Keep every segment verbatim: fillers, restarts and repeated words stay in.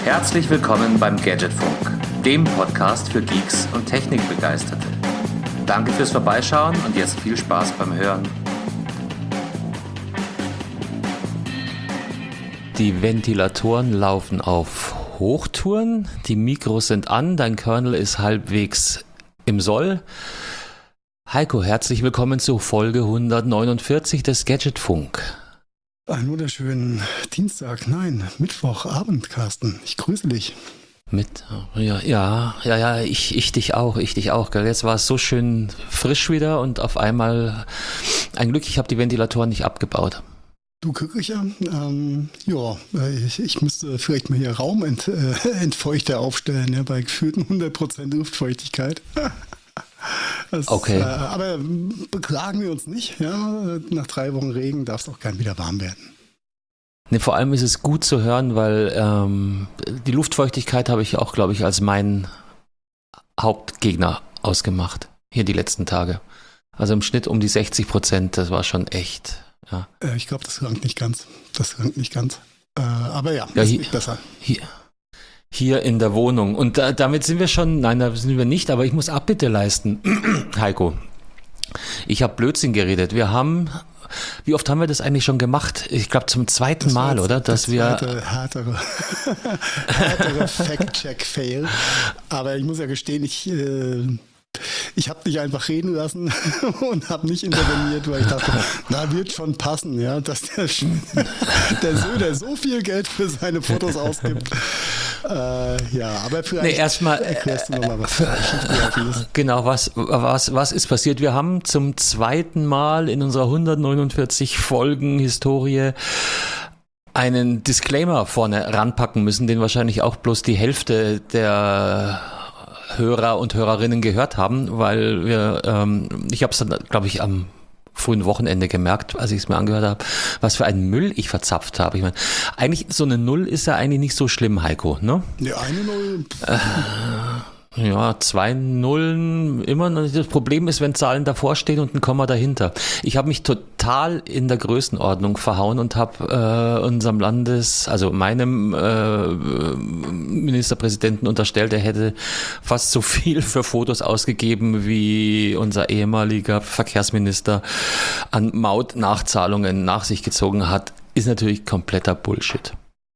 Herzlich willkommen beim Gadgetfunk, dem Podcast für Geeks und Technikbegeisterte. Danke fürs Vorbeischauen und jetzt viel Spaß beim Hören. Die Ventilatoren laufen auf Hochtouren, die Mikros sind an, dein Kernel ist halbwegs im Soll. Heiko, herzlich willkommen zu Folge hundertneunundvierzig des Gadgetfunk. Einen wunderschönen Dienstag, nein, Mittwochabend, Carsten. Ich grüße dich. Mit, ja, ja, ja, ja, ich, ich dich auch, ich dich auch, gell. Jetzt war es so schön frisch wieder und auf einmal, ein Glück, ich habe die Ventilatoren nicht abgebaut. Du Küche, ähm, ja, ich, ich müsste vielleicht mal hier Raumentfeuchter äh, aufstellen, ja, bei gefühlten hundert Prozent Luftfeuchtigkeit. Das, okay. Äh, aber beklagen wir uns nicht, ja, nach drei Wochen Regen darf es auch gern wieder warm werden. Nee, vor allem ist es gut zu hören, weil ähm, die Luftfeuchtigkeit habe ich auch, glaube ich, als meinen Hauptgegner ausgemacht, hier die letzten Tage. Also im Schnitt um die sechzig Prozent, das war schon echt, ja. Äh, ich glaube, das rankt nicht ganz, das rankt nicht ganz, äh, aber ja, ja ist hier, nicht besser. Hier. Hier in der Wohnung. Und da, damit sind wir schon, nein, da sind wir nicht, aber ich muss Abbitte leisten. Heiko, ich habe Blödsinn geredet. Wir haben, wie oft haben wir das eigentlich schon gemacht? Ich glaube zum zweiten das Mal, oder? Dass wir härtere, härtere, härtere Fact-Check-Fail. Aber ich muss ja gestehen, ich... Äh, Ich habe dich einfach reden lassen und habe nicht interveniert, weil ich dachte, na, wird schon passen, ja, dass der, der Söder so viel Geld für seine Fotos ausgibt. Äh, ja, aber vielleicht nee, erstmal erklärst du nochmal, was äh, schiefgelaufen ist. Genau, was, was, was ist passiert? Wir haben zum zweiten Mal in unserer hundertneunundvierzig Folgen Historie einen Disclaimer vorne ranpacken müssen, den wahrscheinlich auch bloß die Hälfte der Hörer und Hörerinnen gehört haben, weil wir, ähm, ich habe es dann, glaube ich, am frühen Wochenende gemerkt, als ich es mir angehört habe, was für einen Müll ich verzapft habe. Ich meine, eigentlich so eine Null ist ja eigentlich nicht so schlimm, Heiko, ne? Ja, eine Null. Äh, ja, zwei Nullen immer. Das Problem ist, wenn Zahlen davor stehen und ein Komma dahinter. Ich habe mich total in der Größenordnung verhauen und habe äh, unserem Landes, also meinem äh, Ministerpräsidenten unterstellt, er hätte fast so viel für Fotos ausgegeben, wie unser ehemaliger Verkehrsminister an Mautnachzahlungen nach sich gezogen hat. Ist natürlich kompletter Bullshit.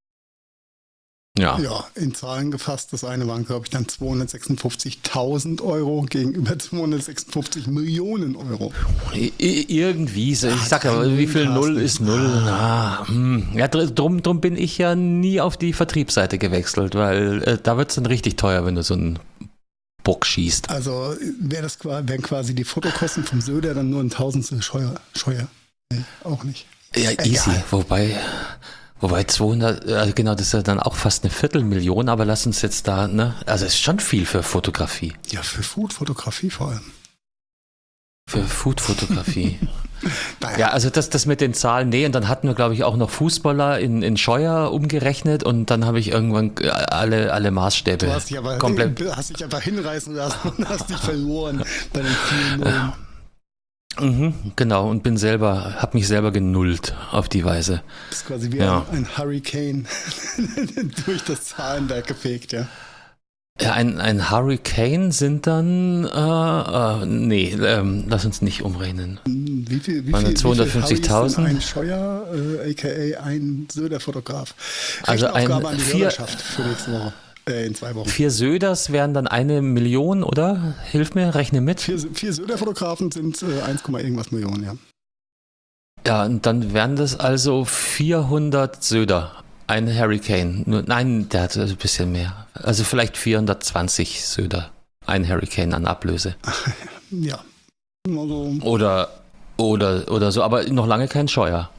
Ja. ja, in Zahlen gefasst. Das eine waren, glaube ich, dann zweihundertsechsundfünfzigtausend Euro gegenüber zweihundertsechsundfünfzig Millionen Euro. I- irgendwie, so, ich sag ja, wie viel Null ist Null? Ah, ja, drum, drum bin ich ja nie auf die Vertriebsseite gewechselt, weil äh, da wird es dann richtig teuer, wenn du so einen Bock schießt. Also wär das, wären quasi die Fotokosten vom Söder dann nur ein Tausendstel Scheuer. Scheuer. Nee, auch nicht. Ja, Egal. easy, wobei... Wobei zweihundert, äh, genau, das ist ja dann auch fast eine Viertelmillion, aber lass uns jetzt da, ne, also es ist schon viel für Fotografie. Ja, für Food-Fotografie vor allem. Für Food-Fotografie. naja. Ja, also das, das mit den Zahlen, nee, und dann hatten wir, glaube ich, auch noch Fußballer in, in Scheuer umgerechnet und dann habe ich irgendwann alle, alle Maßstäbe du hast dich aber, komplett... hast dich einfach hinreißen lassen und hast dich verloren bei den vielen Nullen. Mhm, genau, und bin selber, habe mich selber genullt auf die Weise. Das ist quasi wie ja. ein, ein Hurricane durch das Zahlenwerk gefegt, ja. Ja, ein, ein Hurricane sind dann, äh, äh, nee, ähm, lass uns nicht umrechnen. Wie viel, wie viel, zweihundertfünfzigtausend? Ein Scheuer, äh, aka ein Söder-Fotograf. Also ein Aufgabe an die vier, Hörerschaft für nächste Woche. In zwei Wochen. Vier Söders wären dann eine Million, oder? Hilf mir, rechne mit. Vier, vier Söder-Fotografen sind äh, eins, irgendwas Millionen, ja. Ja, und dann wären das also vierhundert Söder. Ein Hurricane. Nur, nein, der hat ein bisschen mehr. Also vielleicht vierhundertzwanzig Söder. Ein Hurricane an Ablöse. ja. Also, oder, oder, oder so, aber noch lange kein Scheuer.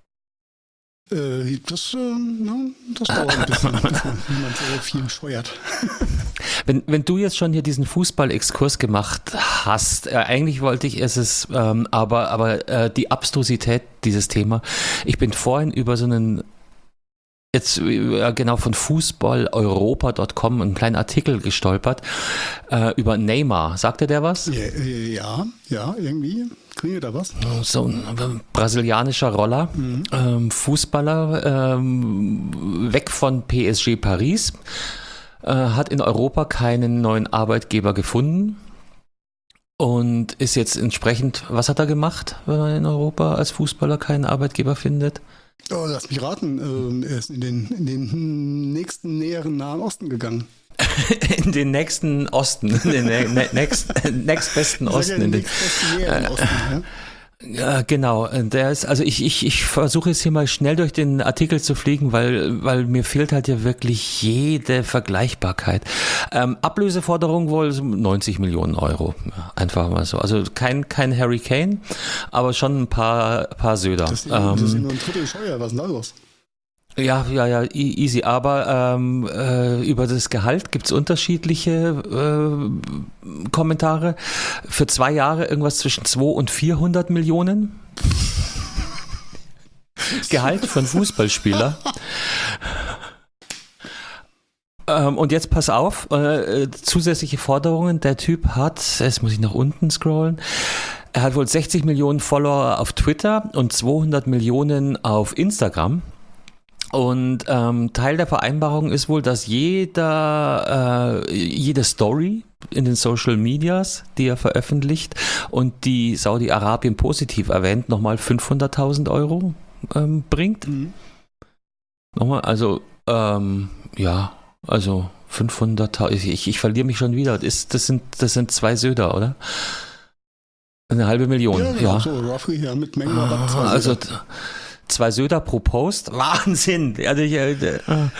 Äh, das, äh, na, das dauert ein bisschen, bis niemand so viel scheuert. Wenn, wenn du jetzt schon hier diesen Fußball-Exkurs gemacht hast, äh, eigentlich wollte ich es, ähm, aber, aber äh, die Abstrusität dieses Thema, ich bin vorhin über so einen, jetzt äh, genau von fußball europa punkt com einen kleinen Artikel gestolpert, äh, über Neymar. Sagt dir der was? Ja, ja, ja irgendwie. trainiert er was? So ein brasilianischer Roller, mhm. ähm, Fußballer, ähm, weg von P S G Paris, äh, hat in Europa keinen neuen Arbeitgeber gefunden und ist jetzt entsprechend, was hat er gemacht, wenn man in Europa als Fußballer keinen Arbeitgeber findet? Oh, lass mich raten, ähm, er ist in den, in den nächsten näheren Nahen Osten gegangen. In den nächsten Osten, in den ne- next, nächstbesten Osten. In den nächstbesten näheren Osten, ja. Ja, genau. Der ist, also ich, ich, ich versuche jetzt hier mal schnell durch den Artikel zu fliegen, weil, weil mir fehlt halt ja wirklich jede Vergleichbarkeit. Ähm, Ablöseforderung wohl neunzig Millionen Euro. Einfach mal so. Also kein, kein Harry Kane, aber schon ein paar, paar Söder. Das ist, ähm, das ist nur ein Drittel Scheuer. Was ist denn da los? Ja, ja, ja, easy. Aber ähm, äh, über das Gehalt gibt's unterschiedliche äh, Kommentare. Für zwei Jahre irgendwas zwischen zweihundert und vierhundert Millionen. Gehalt für einen Fußballspieler. ähm, und jetzt pass auf, äh, zusätzliche Forderungen. Der Typ hat, jetzt muss ich nach unten scrollen, er hat wohl sechzig Millionen Follower auf Twitter und zweihundert Millionen auf Instagram. Und ähm, Teil der Vereinbarung ist wohl, dass jeder, äh, jede Story in den Social Medias, die er veröffentlicht und die Saudi-Arabien positiv erwähnt, nochmal fünfhunderttausend Euro ähm, bringt. Mhm. Nochmal, also, ähm, ja, also fünfhunderttausend, ich, ich verliere mich schon wieder. Das, das, sind, das sind zwei Söder, oder? Eine halbe Million, ja. Ja, ja. So roughly, ja, mit Mengen Rabatt. Ah, also zwei Söder pro Post, Wahnsinn. Also ich, äh, äh,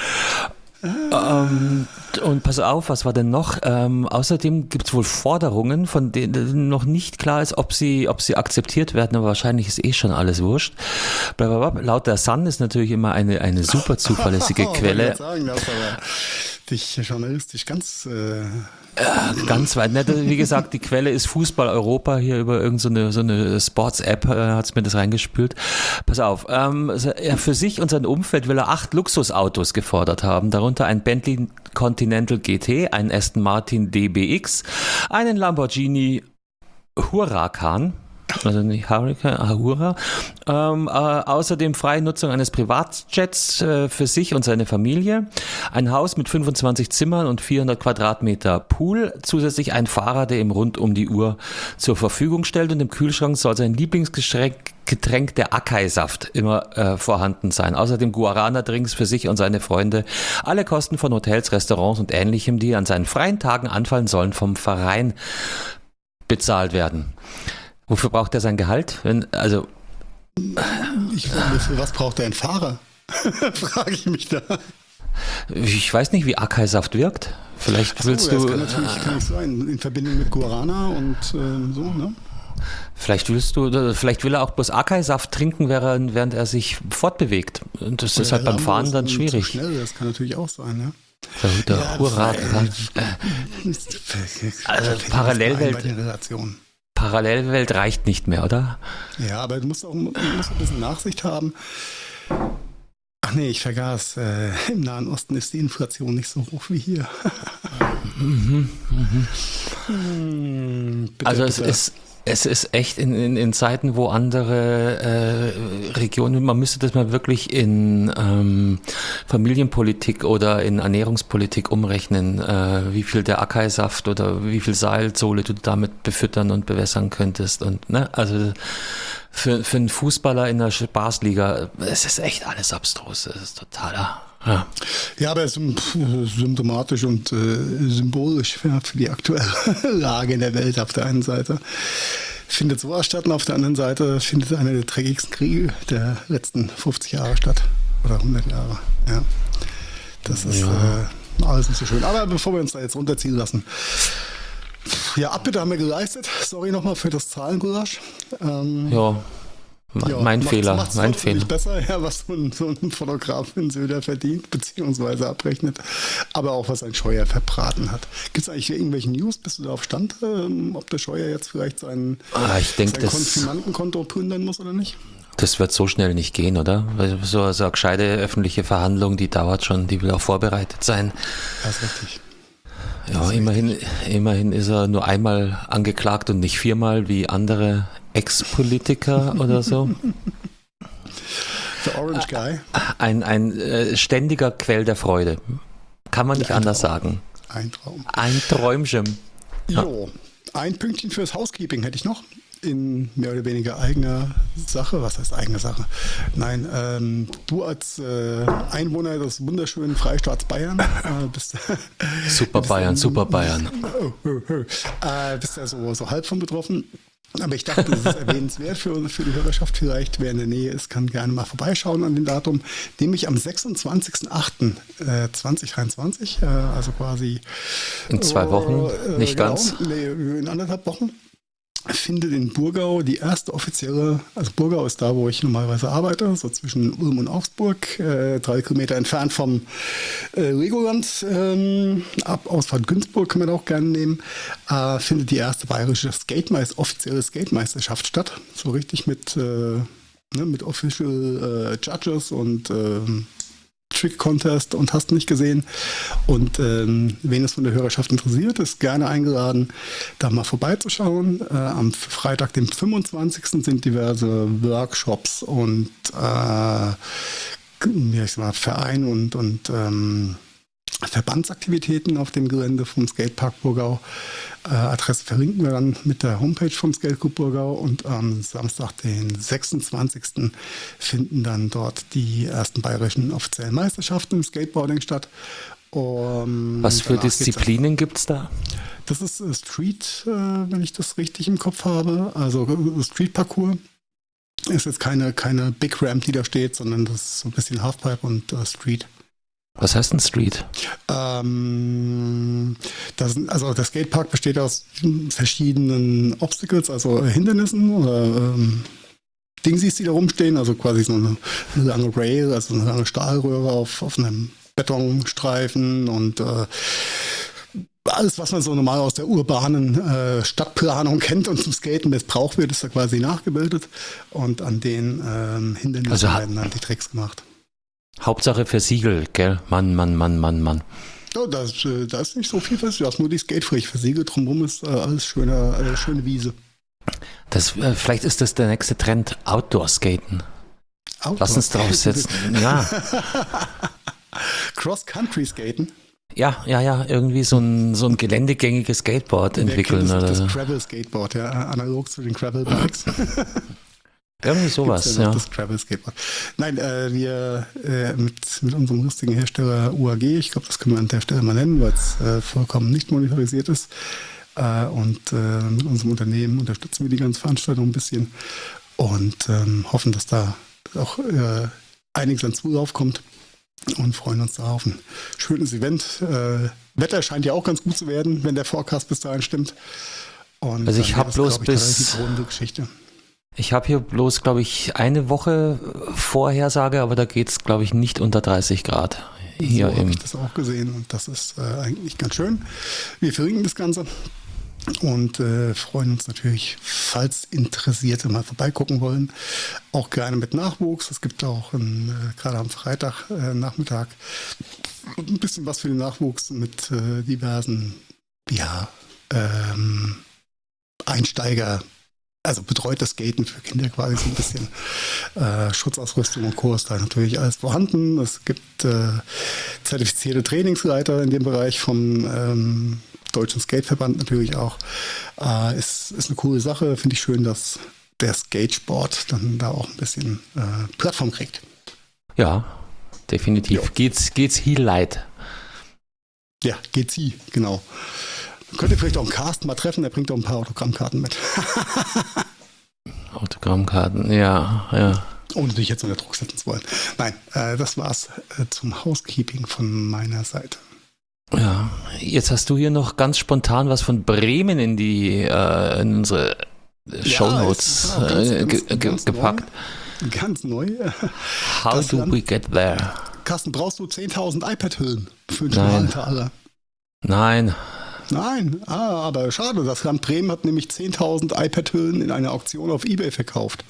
ähm, und pass auf, was war denn noch? Ähm, außerdem gibt es wohl Forderungen, von denen noch nicht klar ist, ob sie, ob sie akzeptiert werden, aber wahrscheinlich ist eh schon alles wurscht. Blablabla. Laut der Sun ist natürlich immer eine, eine super zuverlässige Quelle. Ich sagen, das aber dich journalistisch ganz äh Ja, ganz weit. Wie gesagt, die Quelle ist Fußball Europa, hier über irgendeine so eine Sports-App äh, hat es mir das reingespült. Pass auf, ähm, er für sich und sein Umfeld will er acht Luxusautos gefordert haben, darunter ein Bentley Continental G T, einen Aston Martin D B X, einen Lamborghini Huracan, also nicht Hurricane, Ahura. Ähm, äh, außerdem freie Nutzung eines Privatjets äh, für sich und seine Familie, ein Haus mit fünfundzwanzig Zimmern und vierhundert Quadratmeter Pool, zusätzlich ein Fahrer, der ihm rund um die Uhr zur Verfügung stellt, und im Kühlschrank soll sein Lieblingsgetränk Getränk der Acai-Saft immer äh, vorhanden sein. Außerdem Guarana-Drinks für sich und seine Freunde. Alle Kosten von Hotels, Restaurants und Ähnlichem, die an seinen freien Tagen anfallen sollen, vom Verein bezahlt werden. Wofür braucht er sein Gehalt? Wenn, also ich finde, für was braucht er einen Fahrer? Frage ich mich da. Ich weiß nicht, wie Acai-Saft wirkt. Vielleicht so, willst das du. Das kann natürlich kann nicht sein. In Verbindung mit Guarana und äh, so, ne? Vielleicht willst du, vielleicht will er auch bloß Acai-Saft trinken, während er sich fortbewegt. Und das Oder ist halt beim Fahren dann schwierig. Schnell, das kann natürlich auch sein, ne? Der, der ja, Huracan. Also Parallelwelt. Parallelwelt reicht nicht mehr, oder? Ja, aber du musst auch du musst ein bisschen Nachsicht haben. Ach nee, ich vergaß. Äh, Im Nahen Osten ist die Inflation nicht so hoch wie hier. mhm, mhm. Hm, bitte, also es bitte. ist Es ist echt in, in, in Zeiten, wo andere äh, Regionen, man müsste das mal wirklich in ähm, Familienpolitik oder in Ernährungspolitik umrechnen, äh, wie viel der Acai-Saft oder wie viel Salzsohle du damit befüttern und bewässern könntest. Und ne, also für, für einen Fußballer in der Spaßliga, es ist echt alles abstrus, es ist totaler. Ja. ja, aber es ist symptomatisch und äh, symbolisch für, für die aktuelle Lage in der Welt auf der einen Seite. Findet sowas statt und auf der anderen Seite findet einer der dreckigsten Kriege der letzten fünfzig Jahre statt. Oder hundert Jahre. Ja. Das ist ja. äh, alles nicht so schön. Aber bevor wir uns da jetzt runterziehen lassen. Ja, Abbitte haben wir geleistet. Sorry nochmal für das Zahlengulasch. Ähm, ja. Ja, mein macht's, Fehler, macht's mein Fehler. Nicht besser, ja, was so ein, so ein Fotograf in Söder verdient, beziehungsweise abrechnet, aber auch was ein Scheuer verbraten hat. Gibt es eigentlich irgendwelche News? Bist du da auf Stand, ähm, ob der Scheuer jetzt vielleicht sein, ah, ich denk, sein Konfirmandenkonto plündern muss oder nicht? Das wird so schnell nicht gehen, oder? Weil so, so eine gescheite öffentliche Verhandlung, die dauert schon, die will auch vorbereitet sein. Das ist richtig. Ja, immerhin, immerhin ist er nur einmal angeklagt und nicht viermal wie andere Ex-Politiker oder so. The Orange Guy. Ein, ein äh, ständiger Quell der Freude. Kann man nicht Ein anders Traum. sagen. Ein Traum. Ein Träumchen. Jo, ein Pünktchen fürs Housekeeping hätte ich noch. In mehr oder weniger eigener Sache. Was heißt eigene Sache? Nein, ähm, du als äh, Einwohner des wunderschönen Freistaats Bayern äh, bist, Super bist Bayern, ähm, super Bayern. Oh, oh, oh, äh, bist ja so, so halb von betroffen. Aber ich dachte, das ist erwähnenswert für, für die Hörerschaft vielleicht. Wer in der Nähe ist, kann gerne mal vorbeischauen an dem Datum. Nämlich am sechsundzwanzigsten achten zweitausenddreiundzwanzig, äh, also quasi in zwei Wochen, äh, nicht genau, ganz. Nee, in anderthalb Wochen findet in Burgau die erste offizielle, also Burgau ist da, wo ich normalerweise arbeite, so zwischen Ulm und Augsburg, äh, drei Kilometer entfernt vom äh, Legoland, ähm, ab Ausfahrt Günzburg kann man auch gerne nehmen, äh, findet die erste bayerische Skatemeister, offizielle Skate-Meisterschaft statt, so richtig mit, äh, ne, mit Official äh, Judges und ähm, Trick Contest und hast nicht gesehen. Und ähm, wen es von der Hörerschaft interessiert, ist gerne eingeladen, da mal vorbeizuschauen. Äh, am Freitag, dem fünfundzwanzigsten sind diverse Workshops und äh, ja, ich sag mal, Verein und, und ähm, Verbandsaktivitäten auf dem Gelände vom Skatepark Burgau. Äh, Adresse verlinken wir dann mit der Homepage vom Skateclub Burgau und am Samstag, den sechsundzwanzigsten finden dann dort die ersten bayerischen offiziellen Meisterschaften im Skateboarding statt. Um, Was für Disziplinen gibt es da? Das ist äh, Street, äh, wenn ich das richtig im Kopf habe, also äh, Street-Parcours. Ist jetzt keine, keine Big Ramp, die da steht, sondern das ist so ein bisschen Halfpipe und äh, Street. Was heißt denn Street? Ähm, das sind, also der Skatepark besteht aus verschiedenen Obstacles, also Hindernissen oder ähm, Dingsies, die da rumstehen, also quasi so eine, eine lange Rail, also eine lange Stahlröhre auf, auf einem Betonstreifen und äh, alles, was man so normal aus der urbanen äh, Stadtplanung kennt und zum Skaten missbraucht wird, ist da quasi nachgebildet und an den ähm, Hindernissen also, werden dann die Tricks gemacht. Hauptsache für Siegel, gell? Mann, Mann, Mann, Mann, Mann. Ja, da ist, äh, da ist nicht so viel versiegelt, da ist nur die Skatefläche versiegelt, drumherum ist äh, alles schöne, äh, schöne Wiese. Das, äh, vielleicht ist das der nächste Trend, Outdoor-Skaten. Outdoor Lass uns draufsetzen. Ja. Cross-Country-Skaten. Ja, ja, ja, irgendwie so ein, so ein geländegängiges Skateboard entwickeln. Das, oder das so. Gravel-Skateboard, ja, analog zu den Gravel-Bikes. Irgendwie sowas, ja, ja. Das Gravel-Skateboard. Nein, äh, wir äh, mit, mit unserem lustigen Hersteller U A G, ich glaube, das können wir an der Stelle mal nennen, weil es äh, vollkommen nicht monetarisiert ist. Äh, und äh, mit unserem Unternehmen unterstützen wir die ganze Veranstaltung ein bisschen und ähm, hoffen, dass da auch äh, einiges an Zulauf kommt und freuen uns da auf ein schönes Event. Äh, Wetter scheint ja auch ganz gut zu werden, wenn der Forecast bis dahin stimmt. Und also ich habe bloß ich, bis... runde Geschichte. Ich habe hier bloß, glaube ich, eine Woche Vorhersage, aber da geht es, glaube ich, nicht unter dreißig Grad. Hier so habe ich das auch gesehen und das ist äh, eigentlich ganz schön. Wir verlinken das Ganze und äh, freuen uns natürlich, falls Interessierte mal vorbeigucken wollen, auch gerne mit Nachwuchs. Es gibt auch ein, äh, gerade am Freitag äh, Nachmittag ein bisschen was für den Nachwuchs mit äh, diversen ja, ähm, Einsteiger. Also betreutes Skaten für Kinder quasi so ein bisschen äh, Schutzausrüstung und Co. ist da natürlich alles vorhanden. Es gibt äh, zertifizierte Trainingsleiter in dem Bereich vom ähm, Deutschen Skateverband natürlich auch. Äh, ist, ist eine coole Sache, finde ich schön, dass der Skatesport dann da auch ein bisschen äh, Plattform kriegt. Ja, definitiv. Jo. Geht's, geht's Heel Light. Ja, geht's hier, genau. Könnt ihr vielleicht auch einen Carsten mal treffen, der bringt auch ein paar Autogrammkarten mit. Autogrammkarten, ja, ja. Ohne dich jetzt unter Druck setzen zu wollen. Nein, äh, das war's äh, zum Housekeeping von meiner Seite. Ja, jetzt hast du hier noch ganz spontan was von Bremen in die äh, in unsere Shownotes ja, äh, ge ge ganz gepackt. Neu, ganz neu. How das do Land, we get there? Carsten, brauchst du zehntausend iPad-Hüllen für den Alter? Nein. Nein, ah, aber schade. Das Land Bremen hat nämlich zehntausend iPad-Hüllen in einer Auktion auf eBay verkauft.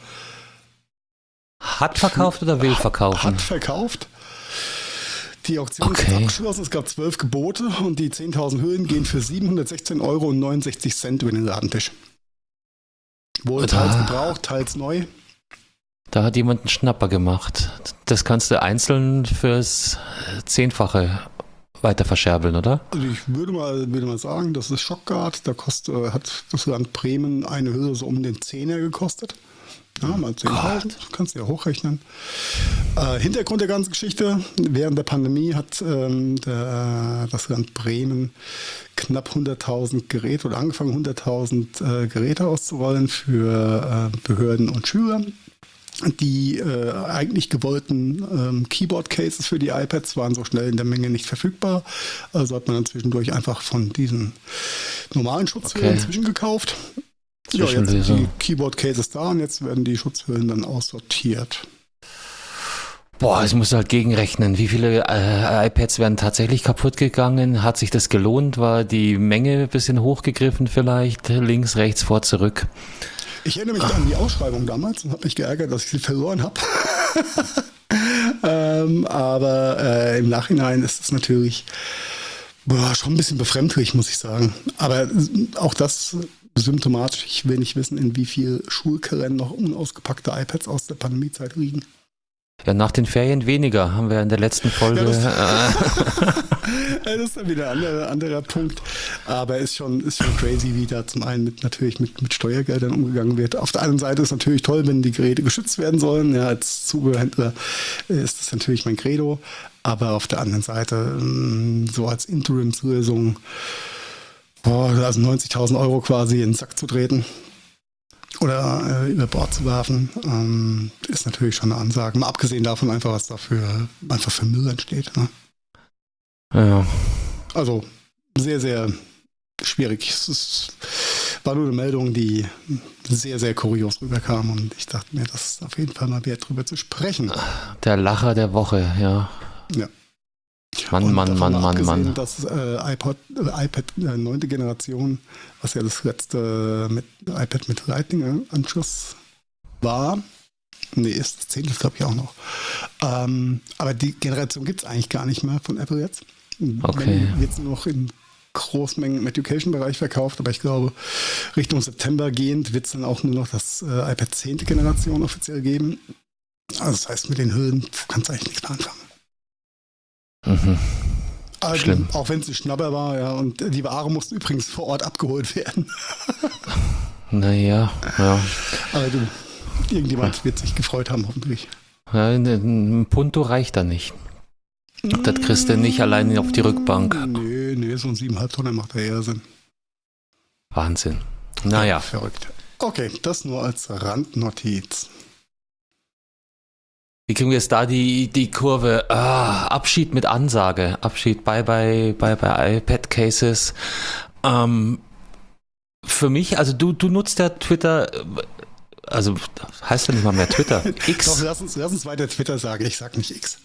Hat verkauft oder will verkaufen? Hat verkauft. Die Auktion okay. ist jetzt abgeschlossen. Es gab zwölf Gebote und die zehntausend Hüllen gehen für siebenhundertsechzehn Euro und neunundsechzig Cent über den Ladentisch. Wohl teils gebraucht, teils neu. Da hat jemand einen Schnapper gemacht. Das kannst du einzeln fürs Zehnfache weiter verscherbeln, oder? Also ich würde mal, würde mal sagen, das ist Shockguard. Da kostet, hat das Land Bremen eine Höhe so um den Zehner gekostet. Ja, mal zehntausend, kannst du ja hochrechnen. Äh, Hintergrund der ganzen Geschichte: Während der Pandemie hat ähm, der, das Land Bremen knapp hunderttausend Geräte oder angefangen hunderttausend äh, Geräte auszurollen für äh, Behörden und Schüler. Die äh, eigentlich gewollten ähm, Keyboard-Cases für die iPads waren so schnell in der Menge nicht verfügbar. Also hat man dann zwischendurch einfach von diesen normalen Schutzhüllen okay. zwischengekauft. Ja, jetzt sind die Keyboard-Cases da und jetzt werden die Schutzhüllen dann aussortiert. Boah, es muss halt gegenrechnen. Wie viele äh, iPads werden tatsächlich kaputt gegangen? Hat sich das gelohnt? War die Menge ein bisschen hochgegriffen vielleicht? Links, rechts, vor, zurück? Ich erinnere mich an die Ausschreibung damals und habe mich geärgert, dass ich sie verloren habe. ähm, aber äh, im Nachhinein ist es natürlich boah, schon ein bisschen befremdlich, muss ich sagen. Aber auch das symptomatisch. Ich will nicht wissen, in wie viel Schulkalendern noch unausgepackte iPads aus der Pandemiezeit liegen. Ja, nach den Ferien weniger, haben wir in der letzten Folge. Ja, das, das ist dann wieder ein anderer, anderer Punkt. Aber ist schon, ist schon crazy, wie da zum einen mit, natürlich mit, mit Steuergeldern umgegangen wird. Auf der einen Seite ist es natürlich toll, wenn die Geräte geschützt werden sollen. Ja, als Zubehörhändler ist das natürlich mein Credo. Aber auf der anderen Seite, so als Interimslösung, oh, also neunzigtausend Euro quasi in den Sack zu treten oder äh, über Bord zu werfen, ähm, ist natürlich schon eine Ansage. Mal abgesehen davon einfach, was dafür einfach für Müll entsteht. Ne? Ja. Also sehr, sehr schwierig. Es ist, war nur eine Meldung, die sehr, sehr kurios rüberkam und ich dachte mir, das ist auf jeden Fall mal wert, drüber zu sprechen. Der Lacher der Woche, ja. Ja. Mann, und Mann, Mann, Mann, Mann. Das äh, iPod, äh, iPad äh, neunte Generation, was ja das letzte mit iPad mit Lightning-Anschluss war. Nee, ist das zehnte, glaube ich, auch noch. Ähm, aber die Generation gibt es eigentlich gar nicht mehr von Apple jetzt. Okay. Wenn jetzt noch in Großmengen im Education-Bereich verkauft, aber ich glaube, Richtung September gehend wird es dann auch nur noch das äh, iPad zehnte Generation offiziell geben. Also das heißt, mit den Hüllen kannst du eigentlich nichts mehr anfangen. Mhm. Also, schlimm. Auch wenn es ein Schnapper war, ja. Und die Ware musste übrigens vor Ort abgeholt werden. Naja, ja. Aber du, irgendjemand ja. wird sich gefreut haben, hoffentlich. Ja, ein Punto reicht da nicht. Das kriegst du nicht alleine auf die Rückbank. Nee, nee, so ein siebeneinhalb Tonner macht ja eher Sinn. Wahnsinn. Naja. Ja, verrückt. Okay, das nur als Randnotiz. Wie kriegen wir jetzt da die, die Kurve? Ah, Abschied mit Ansage. Abschied, bye bye, bye bye iPad-Cases. Ähm, für mich, also du, du nutzt ja Twitter, also heißt ja nicht mal mehr Twitter. X. Doch, lass uns, lass uns weiter Twitter sagen. Ich sag nicht X.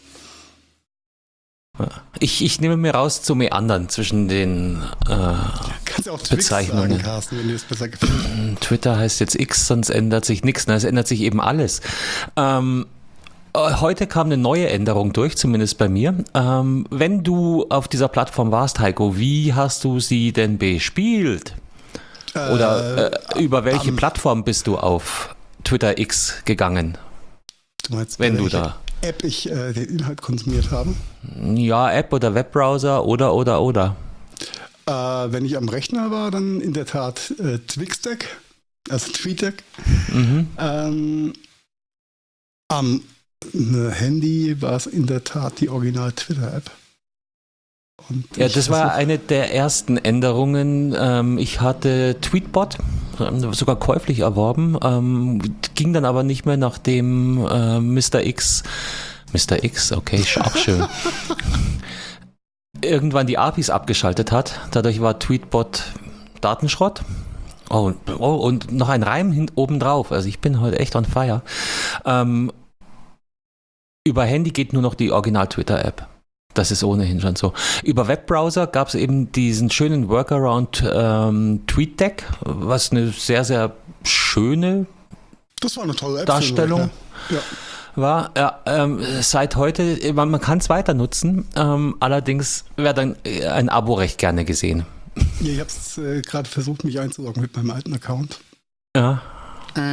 Ich, ich nehme mir raus zu meandern zwischen den äh, Kannst du auch Twix Bezeichnungen. sagen, Carsten, wenn dir das besser gefällt. Twitter heißt jetzt X, sonst ändert sich nichts. Es ändert sich eben alles. Ähm, Heute kam eine neue Änderung durch, zumindest bei mir. Ähm, wenn du auf dieser Plattform warst, Heiko, wie hast du sie denn bespielt? Oder äh, über welche ähm, Plattform bist du auf Twitter X gegangen? Du meinst, wenn du da App ich äh, den Inhalt konsumiert habe? Ja, App oder Webbrowser oder, oder, oder. Äh, wenn ich am Rechner war, dann in der Tat äh, Twixdeck, also TweetDeck. Mhm. Ähm, am Handy war es in der Tat die Original-Twitter-App. Ja, das war eine der ersten Änderungen. Ähm, ich hatte Tweetbot, sogar käuflich erworben, ähm, ging dann aber nicht mehr, nachdem äh, Mister X, Mister X, okay, auch schön, irgendwann die A P Is abgeschaltet hat. Dadurch war Tweetbot Datenschrott. Oh, oh und noch ein Reim hin, obendrauf. Also ich bin heute echt on fire. Ähm, Über Handy geht nur noch die Original-Twitter-App. Das ist ohnehin schon so. Über Webbrowser gab es eben diesen schönen Workaround ähm, TweetDeck, was eine sehr, sehr schöne das war eine tolle App Darstellung ja. war. Ja, ähm, seit heute, man, man kann es weiter nutzen, ähm, allerdings wäre dann ein Abo recht gerne gesehen. Ja, ich habe es äh, gerade versucht, mich einzuloggen mit meinem alten Account. Ja. Äh.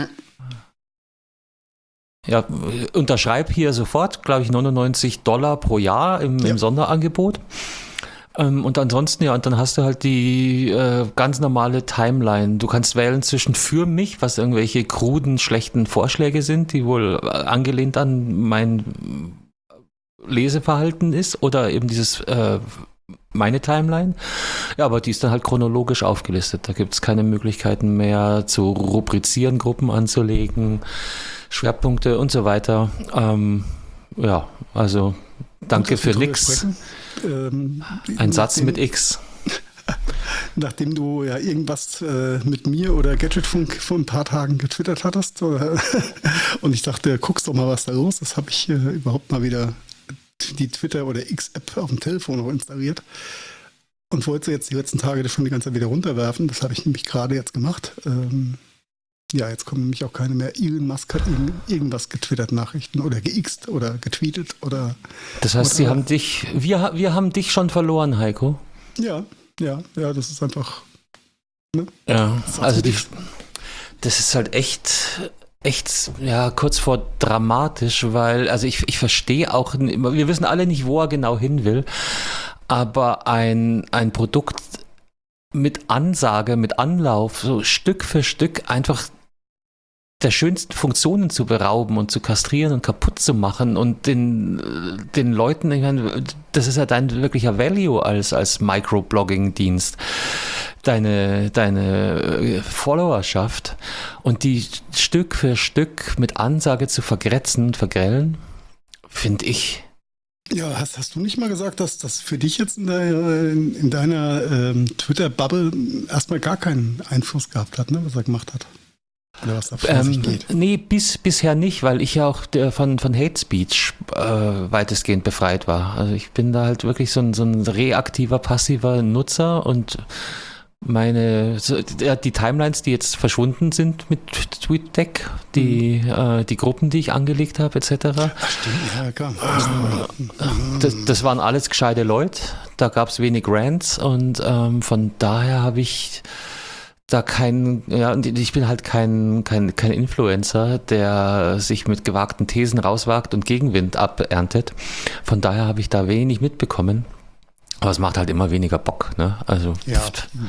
Ja, unterschreib hier sofort, glaube ich, neunundneunzig Dollar pro Jahr im, Ja. im Sonderangebot. Ähm, und ansonsten, ja, und dann hast du halt die äh, ganz normale Timeline. Du kannst wählen zwischen für mich, was irgendwelche kruden, schlechten Vorschläge sind, die wohl äh, angelehnt an mein Leseverhalten ist, oder eben dieses äh, meine Timeline. Ja, aber die ist dann halt chronologisch aufgelistet. Da gibt es keine Möglichkeiten mehr zu rubrizieren, Gruppen anzulegen, Schwerpunkte und so weiter. Ähm, ja, also danke Gut, dass wir für drüber nix. sprechen. Ähm, Ein Satz nachdem- mit X. Nachdem du ja irgendwas äh, mit mir oder Gadgetfunk vor ein paar Tagen getwittert hattest, oder? Und ich dachte, guckst doch mal, was da los ist, habe ich äh, überhaupt mal wieder die Twitter- oder X-App auf dem Telefon noch installiert und wollte sie jetzt die letzten Tage das schon die ganze Zeit wieder runterwerfen. Das habe ich nämlich gerade jetzt gemacht. Ähm, ja, jetzt kommen nämlich auch keine mehr. Elon Musk hat irgend, irgendwas getwittert, Nachrichten oder geixt oder getweetet oder. Das heißt, sie oder- haben dich, wir, wir haben dich schon verloren, Heiko. Ja, ja, ja, das ist einfach. Ja, ist also die, absolut- das ist halt echt, echt, ja, kurz vor dramatisch, weil, also ich, ich verstehe auch, wir wissen alle nicht, wo er genau hin will, aber ein, ein Produkt mit Ansage, mit Anlauf, so Stück für Stück einfach der schönsten Funktionen zu berauben und zu kastrieren und kaputt zu machen und den, den Leuten, ich meine, das ist ja dein wirklicher Value als, als Microblogging-Dienst, deine, deine Followerschaft, und die Stück für Stück mit Ansage zu vergrätzen und vergrellen, finde ich. Ja, hast, hast du nicht mal gesagt, dass das für dich jetzt in, der, in, in deiner ähm, Twitter-Bubble erstmal gar keinen Einfluss gehabt hat, ne, was er gemacht hat? Oder was da vor sich Ähm, geht? nee, bis, bisher nicht, weil ich ja auch der, von, von Hate Speech äh, weitestgehend befreit war. Also ich bin da halt wirklich so ein, so ein reaktiver, passiver Nutzer, und meine, so, ja, die Timelines, die jetzt verschwunden sind mit TweetDeck, die, mhm. äh, die Gruppen, die ich angelegt habe, et cetera. Ach, stimmt, ja, klar. Das, das waren alles gescheite Leute, da gab es wenig Rants, und ähm, von daher habe ich da kein, ja, ich bin halt kein, kein, kein Influencer, der sich mit gewagten Thesen rauswagt und Gegenwind aberntet. Von daher habe ich da wenig mitbekommen. Aber es macht halt immer weniger Bock, ne? Also. Ja,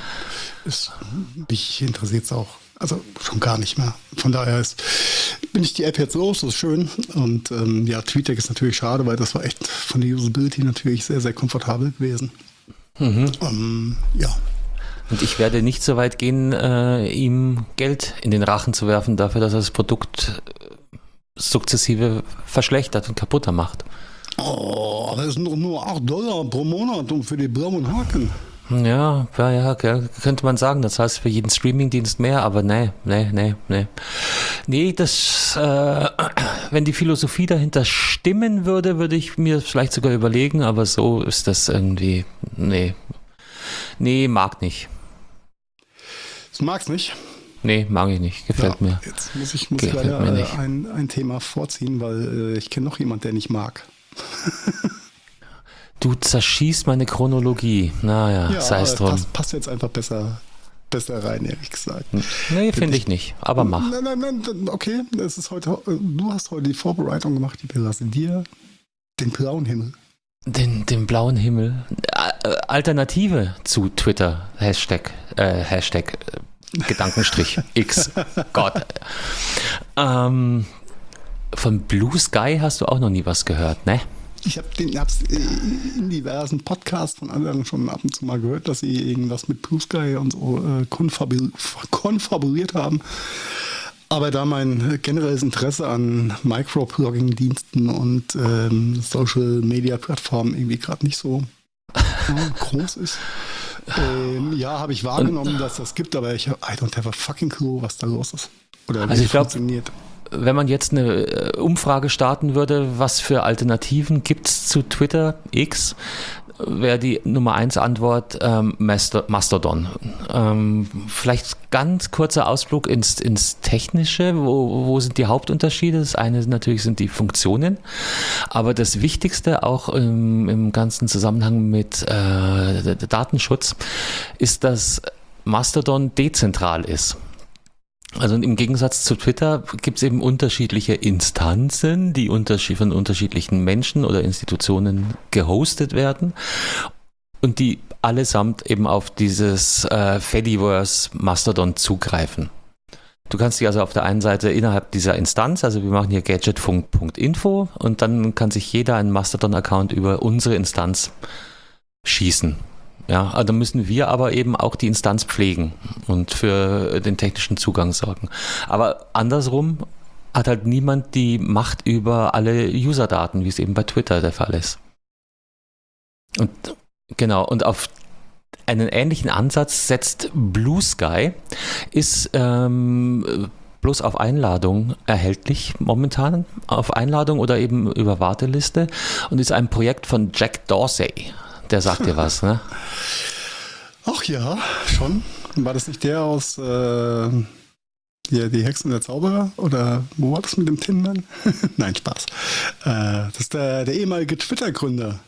ist, mich interessiert es auch. Also schon gar nicht mehr. Von daher ist, bin ich die App jetzt los, das ist schön. Und ähm, ja, TweetDeck ist natürlich schade, weil das war echt von der Usability natürlich sehr, sehr komfortabel gewesen. Mhm. Ähm, ja. Und ich werde nicht so weit gehen, äh, ihm Geld in den Rachen zu werfen dafür, dass er das Produkt sukzessive verschlechtert und kaputter macht. Oh, das sind doch nur acht Dollar pro Monat und für die blauen Haken. Ja, ja, ja, könnte man sagen, das heißt für jeden Streamingdienst mehr, aber nee, nee, nee, nee. Nee, das, äh, wenn die Philosophie dahinter stimmen würde, würde ich mir vielleicht sogar überlegen, aber so ist das irgendwie, nee. Nee, mag nicht. Du magst nicht? Nee, mag ich nicht. Gefällt ja, mir. Jetzt muss ich, muss ich Gefällt leider mir nicht. ein, ein Thema vorziehen, weil äh, ich kenne noch jemanden, der nicht mag. Du zerschießt meine Chronologie. Naja, Ja, sei es drum. passt, passt jetzt einfach besser, besser rein, ehrlich gesagt. Nee, finde ich nicht. Aber mach. Nein, nein, nein, okay. Es ist heute, du hast heute die Vorbereitung gemacht, die belasse dir den blauen Himmel. Den, den blauen Himmel. Äh, Alternative zu Twitter. Hashtag, äh, Hashtag, äh, Gedankenstrich, X. Gott. Ähm, von Blue Sky hast du auch noch nie was gehört, ne? Ich habe den hab's in diversen Podcasts von anderen schon ab und zu mal gehört, dass sie irgendwas mit Blue Sky und so äh, konfabul- konfabuliert haben. Aber da mein generelles Interesse an Microblogging-Diensten und ähm, Social-Media-Plattformen irgendwie gerade nicht so äh, groß ist, ähm, ja, habe ich wahrgenommen, und dass das gibt, aber ich I don't have a fucking clue, was da los ist. Oder wie Also es ich glaub, funktioniert. Wenn man jetzt eine Umfrage starten würde, was für Alternativen gibt es zu Twitter X, wäre die Nummer eins Antwort ähm, Mastodon. Ähm, vielleicht ganz kurzer Ausflug ins, ins Technische. Wo, wo sind die Hauptunterschiede? Das eine natürlich sind die Funktionen, aber das Wichtigste auch im, im ganzen Zusammenhang mit äh, Datenschutz ist, dass Mastodon dezentral ist. Also im Gegensatz zu Twitter gibt es eben unterschiedliche Instanzen, die unterschied- von unterschiedlichen Menschen oder Institutionen gehostet werden und die allesamt eben auf dieses äh, Fediverse Mastodon zugreifen. Du kannst dich also auf der einen Seite innerhalb dieser Instanz, also wir machen hier gadgetfunk punkt info und dann kann sich jeder einen Mastodon-Account über unsere Instanz schießen. Ja, also müssen wir aber eben auch die Instanz pflegen und für den technischen Zugang sorgen. Aber andersrum hat halt niemand die Macht über alle Userdaten, wie es eben bei Twitter der Fall ist. Und genau, und auf einen ähnlichen Ansatz setzt Blue Sky, ist ähm, bloß auf Einladung erhältlich momentan, auf Einladung oder eben über Warteliste und ist ein Projekt von Jack Dorsey. Der sagt dir was, ne? Ach ja, schon. War das nicht der aus äh, die, die Hexe und der Zauberer? Oder wo war das mit dem Tinman? Nein, Spaß. Äh, das ist der, der ehemalige Twitter-Gründer.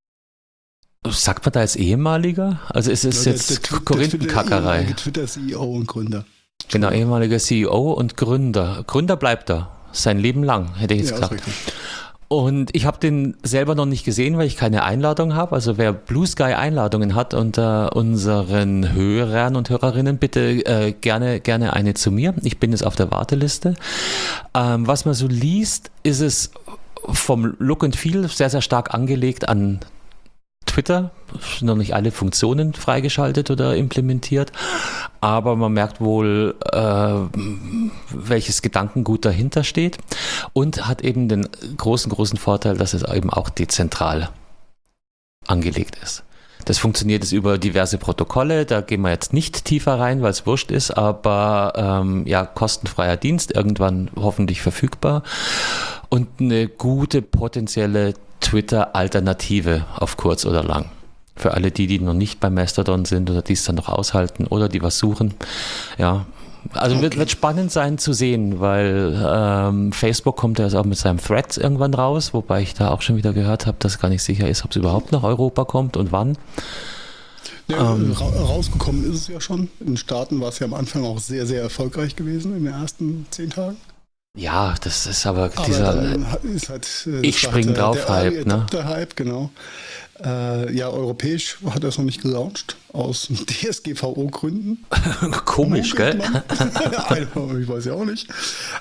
Sagt man da als ehemaliger? Also es ist ja, jetzt der, der, Korinthenkackerei. Der Twitter-C E O und Gründer. Genau, ehemaliger C E O und Gründer. Gründer bleibt er. Sein Leben lang, hätte ich jetzt ja, gesagt. Und ich habe den selber noch nicht gesehen, weil ich keine Einladung habe. Also wer Blue Sky Einladungen hat unter unseren Hörern und Hörerinnen, bitte äh, gerne gerne eine zu mir. Ich bin jetzt auf der Warteliste. Ähm, was man so liest, ist es vom Look and Feel sehr, sehr stark angelegt an Twitter, noch nicht alle Funktionen freigeschaltet oder implementiert, aber man merkt wohl, äh, welches Gedankengut dahinter steht und hat eben den großen, großen Vorteil, dass es eben auch dezentral angelegt ist. Das funktioniert jetzt über diverse Protokolle, da gehen wir jetzt nicht tiefer rein, weil es wurscht ist, aber ähm, ja, kostenfreier Dienst, irgendwann hoffentlich verfügbar und eine gute potenzielle Twitter-Alternative auf kurz oder lang. Für alle die, die noch nicht bei Mastodon sind oder die es dann noch aushalten oder die was suchen. Ja, also okay. wird, wird spannend sein zu sehen, weil ähm, Facebook kommt ja jetzt auch mit seinem Threads irgendwann raus, wobei ich da auch schon wieder gehört habe, dass gar nicht sicher ist, ob es überhaupt nach Europa kommt und wann. Ja, ähm, ra- rausgekommen ist es ja schon. In den Staaten war es ja am Anfang auch sehr, sehr erfolgreich gewesen in den ersten zehn Tagen. Ja, das ist aber, aber dieser ist halt, ich spring halt, drauf der Hype, ne? Der Hype, genau. Äh, ja, europäisch hat er es noch nicht gelauncht, aus D S G V O-Gründen. Komisch, gell? Ich weiß ja auch nicht.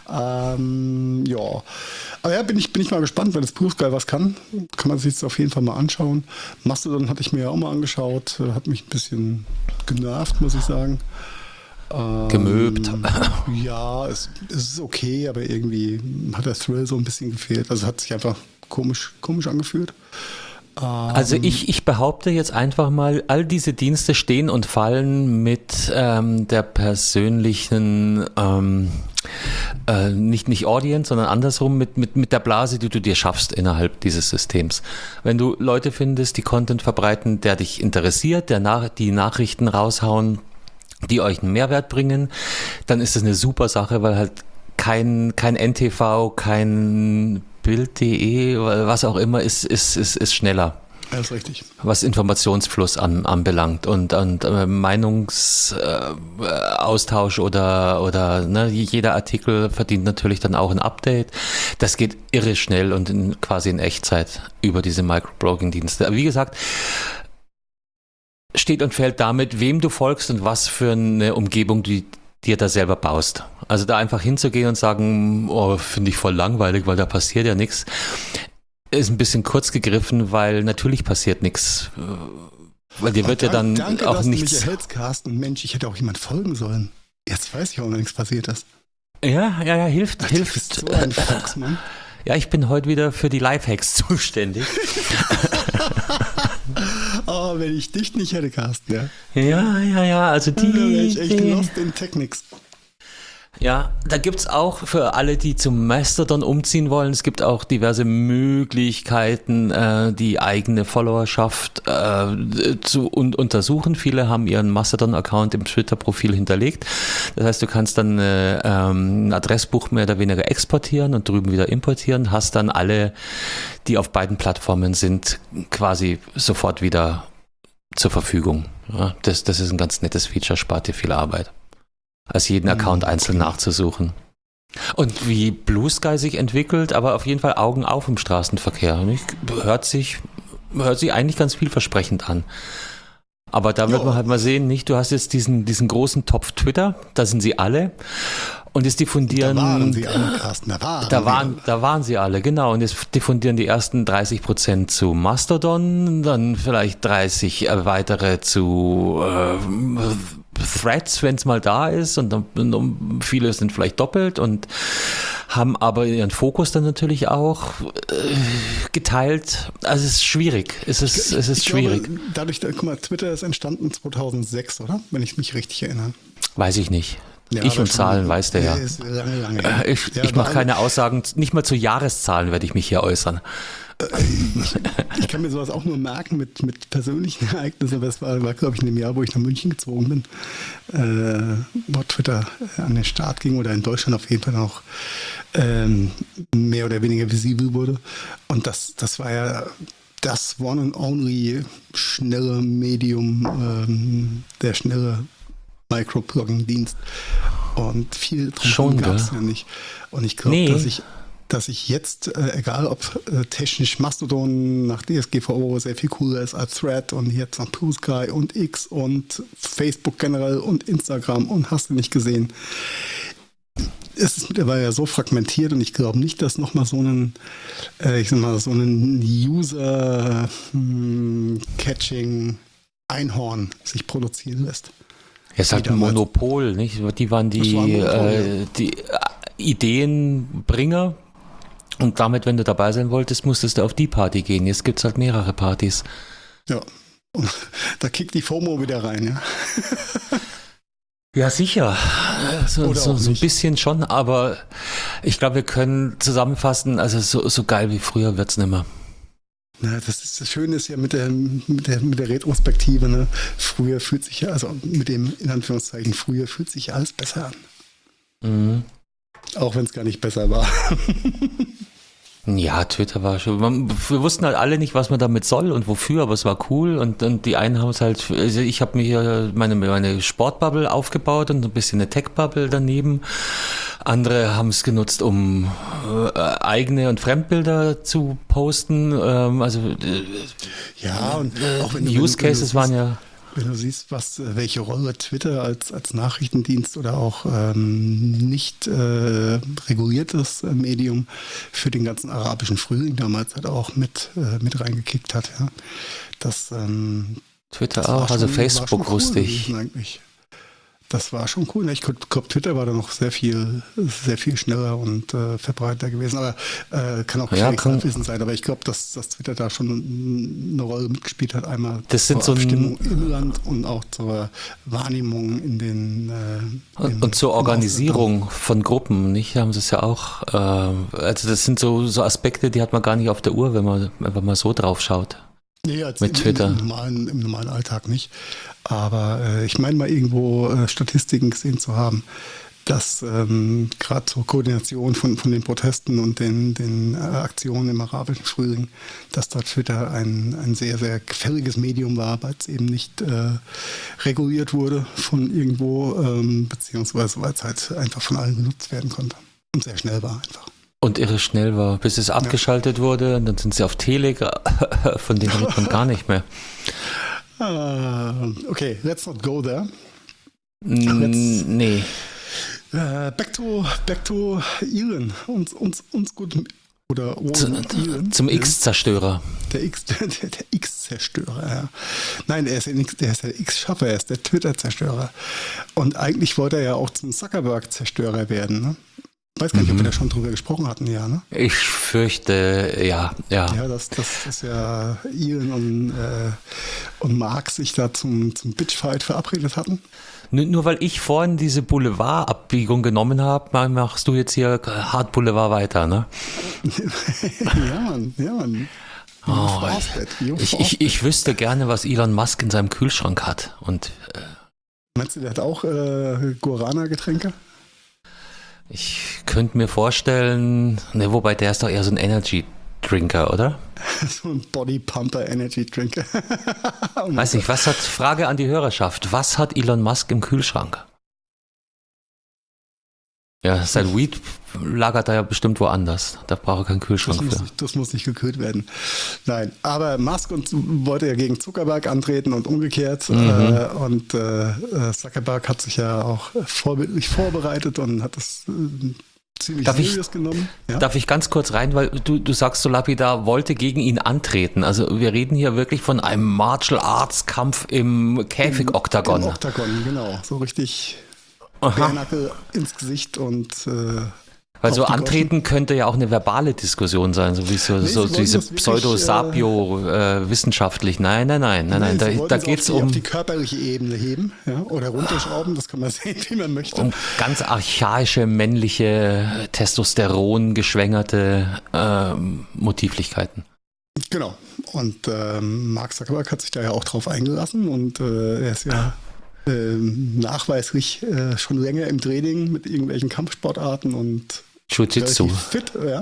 Ähm, ja, aber ja, bin ich, bin ich mal gespannt, wenn das Blue Sky was kann. Kann man sich jetzt auf jeden Fall mal anschauen. Mastodon hatte ich mir ja auch mal angeschaut, hat mich ein bisschen genervt, muss ich sagen. Ähm, Gemöbt. Ja, es, es ist okay, aber irgendwie hat der Thrill so ein bisschen gefehlt. Also hat sich einfach komisch, komisch angefühlt. Ähm, also ich, ich behaupte jetzt einfach mal, all diese Dienste stehen und fallen mit ähm, der persönlichen, ähm, äh, nicht, nicht Audience, sondern andersrum, mit, mit, mit der Blase, die du dir schaffst innerhalb dieses Systems. Wenn du Leute findest, die Content verbreiten, der dich interessiert, der nach, die Nachrichten raushauen, die euch einen Mehrwert bringen, dann ist das eine super Sache, weil halt kein, kein N T V, kein Bild punkt de, was auch immer, ist, ist, ist, ist schneller. Das ist richtig. Was Informationsfluss an, anbelangt und, und äh, Meinungsaustausch äh, oder, oder ne, jeder Artikel verdient natürlich dann auch ein Update. Das geht irre schnell und in, quasi in Echtzeit über diese Microblogging-Dienste. Aber wie gesagt, steht und fällt damit, wem du folgst und was für eine Umgebung du dir da selber baust. Also da einfach hinzugehen und sagen, oh, finde ich voll langweilig, weil da passiert ja nichts, ist ein bisschen kurz gegriffen, weil natürlich passiert nichts. Weil dir wird oh, danke, ja dann danke, auch dass nichts... Du mich erhältst, Carsten. Mensch, ich hätte auch jemand folgen sollen. Jetzt weiß ich auch, wenn nichts passiert ist. Ja, ja, ja, hilft, Ach, hilft. Du bist so ein Fuchs, Mann. Ja, ich bin heute wieder für die Lifehacks zuständig. Oh, wenn ich dich nicht hätte, Carsten, ja. Ja, ja, ja, also die... Da wäre ich echt lost in Technics. Ja, da gibt's auch für alle, die zum Mastodon umziehen wollen, es gibt auch diverse Möglichkeiten, äh, die eigene Followerschaft äh, zu un- untersuchen. Viele haben ihren Mastodon-Account im Twitter-Profil hinterlegt. Das heißt, du kannst dann äh, ähm, ein Adressbuch mehr oder weniger exportieren und drüben wieder importieren, hast dann alle, die auf beiden Plattformen sind, quasi sofort wieder zur Verfügung. Ja, das, das ist ein ganz nettes Feature, spart dir viel Arbeit. als jeden Account Mhm. einzeln nachzusuchen. Und wie Blue Sky sich entwickelt, aber auf jeden Fall Augen auf im Straßenverkehr. Nicht? Hört sich, hört sich eigentlich ganz vielversprechend an. Aber da wird Ja. man halt mal sehen, nicht? Du hast jetzt diesen, diesen großen Topf Twitter, da sind sie alle. Und jetzt diffundieren. Da waren sie alle, Carsten, da waren Da sie waren, alle. da waren sie alle, genau. Und jetzt diffundieren die ersten dreißig Prozent zu Mastodon, dann vielleicht dreißig weitere zu äh, Threads, wenn es mal da ist. Und dann und viele sind vielleicht doppelt und haben aber ihren Fokus dann natürlich auch äh, geteilt. Also es ist schwierig. Es ist, es ist Ich schwierig. Glaube, dadurch, guck mal, Twitter ist entstanden zweitausendsechs, oder? Wenn ich mich richtig erinnere. Weiß ich nicht. Ja, ich aber und schon- Zahlen weiß der ja. Ist lange, lange her. Äh, Ich, Ja, ich mache aber keine Aussagen, nicht mal zu Jahreszahlen werde ich mich hier äußern. Ich kann mir sowas auch nur merken mit, mit persönlichen Ereignissen, aber es war, war glaube ich, in dem Jahr, wo ich nach München gezogen bin, äh, wo Twitter an den Start ging oder in Deutschland auf jeden Fall noch ähm, mehr oder weniger visibel wurde. Und das, das war ja das One and Only schnelle Medium, ähm, der schnelle Microblogging-Dienst. Und viel Schon, gab es gell? ja nicht. Und ich glaube, Nee. dass ich dass ich jetzt, äh, egal ob äh, technisch Mastodon nach D S G V O sehr viel cooler ist als Thread und jetzt nach Blue Sky und X und Facebook generell und Instagram und hast du nicht gesehen. Es ist mittlerweile ja so fragmentiert und ich glaube nicht, dass nochmal so einen, äh, ich sag mal, so einen User-Catching Einhorn sich produzieren lässt. Ja, es ist halt Wie ein damals. Monopol, nicht? Die waren Das die, war ein Monopol, äh, die äh, Ideenbringer. Und damit, wenn du dabei sein wolltest, musstest du auf die Party gehen. Jetzt gibt es halt mehrere Partys. Ja. Und da kickt die FOMO wieder rein, ja. Ja, sicher. So, Oder so, auch so ein nicht. bisschen schon, aber ich glaube, wir können zusammenfassen, also so, so geil wie früher wird es nicht mehr. Ja, das, ist, das Schöne ist ja mit der, mit der, mit der Retrospektive, ne? Früher fühlt sich ja, also mit dem, in Anführungszeichen, früher fühlt sich alles besser an. Mhm. Auch wenn es gar nicht besser war. Ja, Twitter war schon. Man, wir wussten halt alle nicht, was man damit soll und wofür, aber es war cool. Und, und die einen haben es halt. Also ich habe mir hier meine, meine Sportbubble aufgebaut und ein bisschen eine Tech-Bubble daneben. Andere haben es genutzt, um äh, eigene und Fremdbilder zu posten. Ähm, also äh, Ja, und auch wenn du, Use wenn du, Cases wenn du waren siehst, ja. wenn du siehst, was, welche Rolle Twitter als, als Nachrichtendienst oder auch ähm, nicht äh, reguliertes äh, Medium für den ganzen arabischen Frühling damals halt auch mit, äh, mit reingekickt hat, ja. Das, ähm, Twitter das war auch, also schon- war schon Facebook cool wusste ich. gewesen eigentlich. Das war schon cool. Ich glaube, Twitter war da noch sehr viel, sehr viel schneller und äh, verbreiteter gewesen. Aber äh, kann auch Ja, gefährlich kann- Halbwissen sein. Aber ich glaube, dass, dass Twitter da schon eine Rolle mitgespielt hat. Einmal Das sind zur so ein- Abstimmung im Land und auch zur Wahrnehmung in den äh, im, Und, und zur im Organisierung von Gruppen, nicht? Haben sie es ja auch. Äh, also das sind so, so Aspekte, die hat man gar nicht auf der Uhr, wenn man einfach mal so drauf schaut. Nee, jetzt mit im, Twitter. Im, normalen, im normalen Alltag nicht. Aber äh, ich meine mal irgendwo äh, Statistiken gesehen zu haben, dass ähm, gerade zur Koordination von, von den Protesten und den, den äh, Aktionen im arabischen Frühling, dass da Twitter ein, ein sehr, sehr gefälliges Medium war, weil es eben nicht äh, reguliert wurde von irgendwo, ähm, beziehungsweise weil es halt einfach von allen genutzt werden konnte und sehr schnell war einfach. Und irre schnell war, bis es abgeschaltet wurde. Und dann sind sie auf Telegram, von denen redet man gar nicht mehr. Ah, okay, let's not go there. N- Nee. Äh, back to back to Elon. Uns, uns, uns gut oder oh, Zu, Elon. zum Ja, X-Zerstörer. Der X, der, der X-Zerstörer, ja. Nein, er ist, ja nix, der ist der X-Schaffer, er ist der Twitter-Zerstörer. Und eigentlich wollte er ja auch zum Zuckerberg-Zerstörer werden, ne? Ich weiß gar nicht, Mhm. ob wir da schon drüber gesprochen hatten, ja, ne? Ich fürchte, ja, ja. Ja, dass das, das ja Elon und, äh, und Mark sich da zum, zum Bitchfight verabredet hatten. Nur, nur weil ich vorhin diese Boulevard-Abbiegung genommen habe, machst du jetzt hier hart Boulevard weiter, ne? Ja, Mann, ja, Mann. Oh, Forsted, Jo Ich, Forsted. ich, ich wüsste gerne, was Elon Musk in seinem Kühlschrank hat. Und äh, Meinst du, der hat auch äh, Guarana-Getränke? ich könnte mir vorstellen, ne, wobei der ist doch eher so ein Energy-Drinker, oder? So ein Body Pumper Energy Drink. Oh mein Weiß nicht, was hat, Frage an die Hörerschaft, was hat Elon Musk im Kühlschrank? Ja, sein Weed lagert er ja bestimmt woanders. Da braucht er keinen Kühlschrank das muss für. Nicht, das muss nicht gekühlt werden. Nein, aber Musk und, wollte ja gegen Zuckerberg antreten und umgekehrt. Mhm. Äh, und äh, Zuckerberg hat sich ja auch vorbildlich vorbereitet und hat das äh, ziemlich darf seriös ich, genommen. Ja? Darf ich ganz kurz rein, weil du, du sagst so lapidar, wollte gegen ihn antreten. Also wir reden hier wirklich von einem Martial Arts Kampf im Käfig-Oktagon. Im Oktagon, genau. So richtig Bärnackel ins Gesicht und äh, weil so antreten könnte ja auch eine verbale Diskussion sein, so wie so, nee, so diese pseudo-sapio-wissenschaftlich. Äh, nein, nein, nein, nein, nein. Nee, da, da geht es um auf die körperliche Ebene heben, ja, oder runterschrauben, das kann man sehen, wie man möchte. Um ganz archaische, männliche, Testosteron geschwängerte ähm, Motivlichkeiten. Genau. Und ähm, Mark Zuckerberg hat sich da ja auch drauf eingelassen und äh, er ist ja ähm, nachweislich äh, schon länger im Training mit irgendwelchen Kampfsportarten und Jiu-Jitsu. Fit, ja.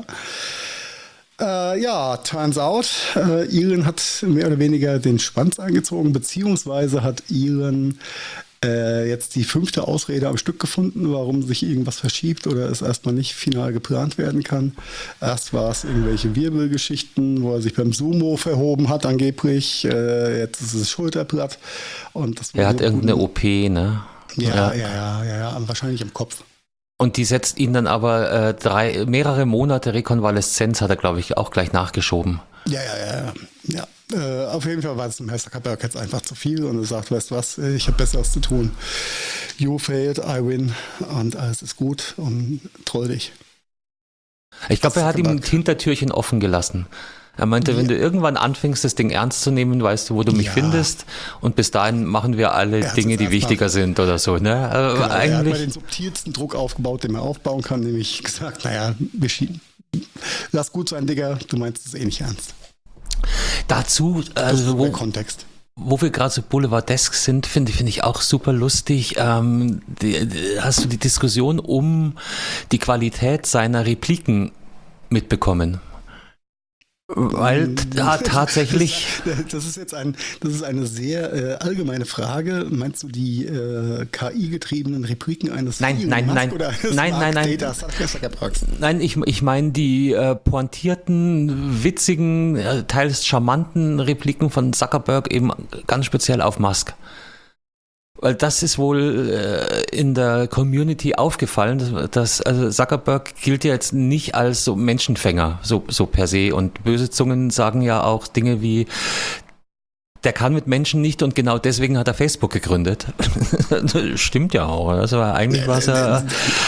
Äh, ja, turns out, äh, Elon hat mehr oder weniger den Schwanz angezogen, beziehungsweise hat Elon äh, jetzt die fünfte Ausrede am Stück gefunden, warum sich irgendwas verschiebt oder es erstmal nicht final geplant werden kann. Erst war es irgendwelche Wirbelgeschichten, wo er sich beim Sumo verhoben hat angeblich. Äh, jetzt ist es Schulterblatt. Und das er hat irgendeine O P, ne? Ja, ja, ja, ja, ja, wahrscheinlich im Kopf. Und die setzt ihn dann aber äh, drei, mehrere Monate Rekonvaleszenz, hat er, glaube ich, auch gleich nachgeschoben. Ja, ja, ja, ja. Äh, auf jeden Fall war es dem Herr Zuckerberg jetzt einfach zu viel und er sagt, weißt du was, ich habe Besseres zu tun. You failed, I win und alles ist gut und troll dich. Ich glaube, er hat ihm ein Hintertürchen offen gelassen. Er meinte, ja. wenn du irgendwann anfängst, das Ding ernst zu nehmen, weißt du, wo du mich ja. findest. Und bis dahin machen wir alle Dinge, die wichtiger sind oder so. Ne? Genau, eigentlich er hat mal den subtilsten Druck aufgebaut, den man aufbauen kann, nämlich gesagt, naja, wir schieben. Lass gut sein, Digga, du meinst es eh nicht ernst. Dazu, also wo, Kontext. wo wir gerade so Boulevardesk sind, finde find ich auch super lustig. Ähm, die, die, hast du die Diskussion um die Qualität seiner Repliken mitbekommen? Weil ja, tatsächlich. Das, das ist jetzt ein, das ist eine sehr äh, allgemeine Frage. Meinst du die äh, K I-getriebenen Repliken eines Nein, nein, nein, oder eines nein, nein, nein, nein. Ich, ich meine die äh, pointierten, witzigen, äh, teils charmanten Repliken von Zuckerberg eben ganz speziell auf Musk. Weil das ist wohl äh, in der Community aufgefallen, dass, dass also Zuckerberg gilt ja jetzt nicht als so Menschenfänger, so, so per se. Und böse Zungen sagen ja auch Dinge wie, der kann mit Menschen nicht und genau deswegen hat er Facebook gegründet. Stimmt ja auch. Also eigentlich war es ja...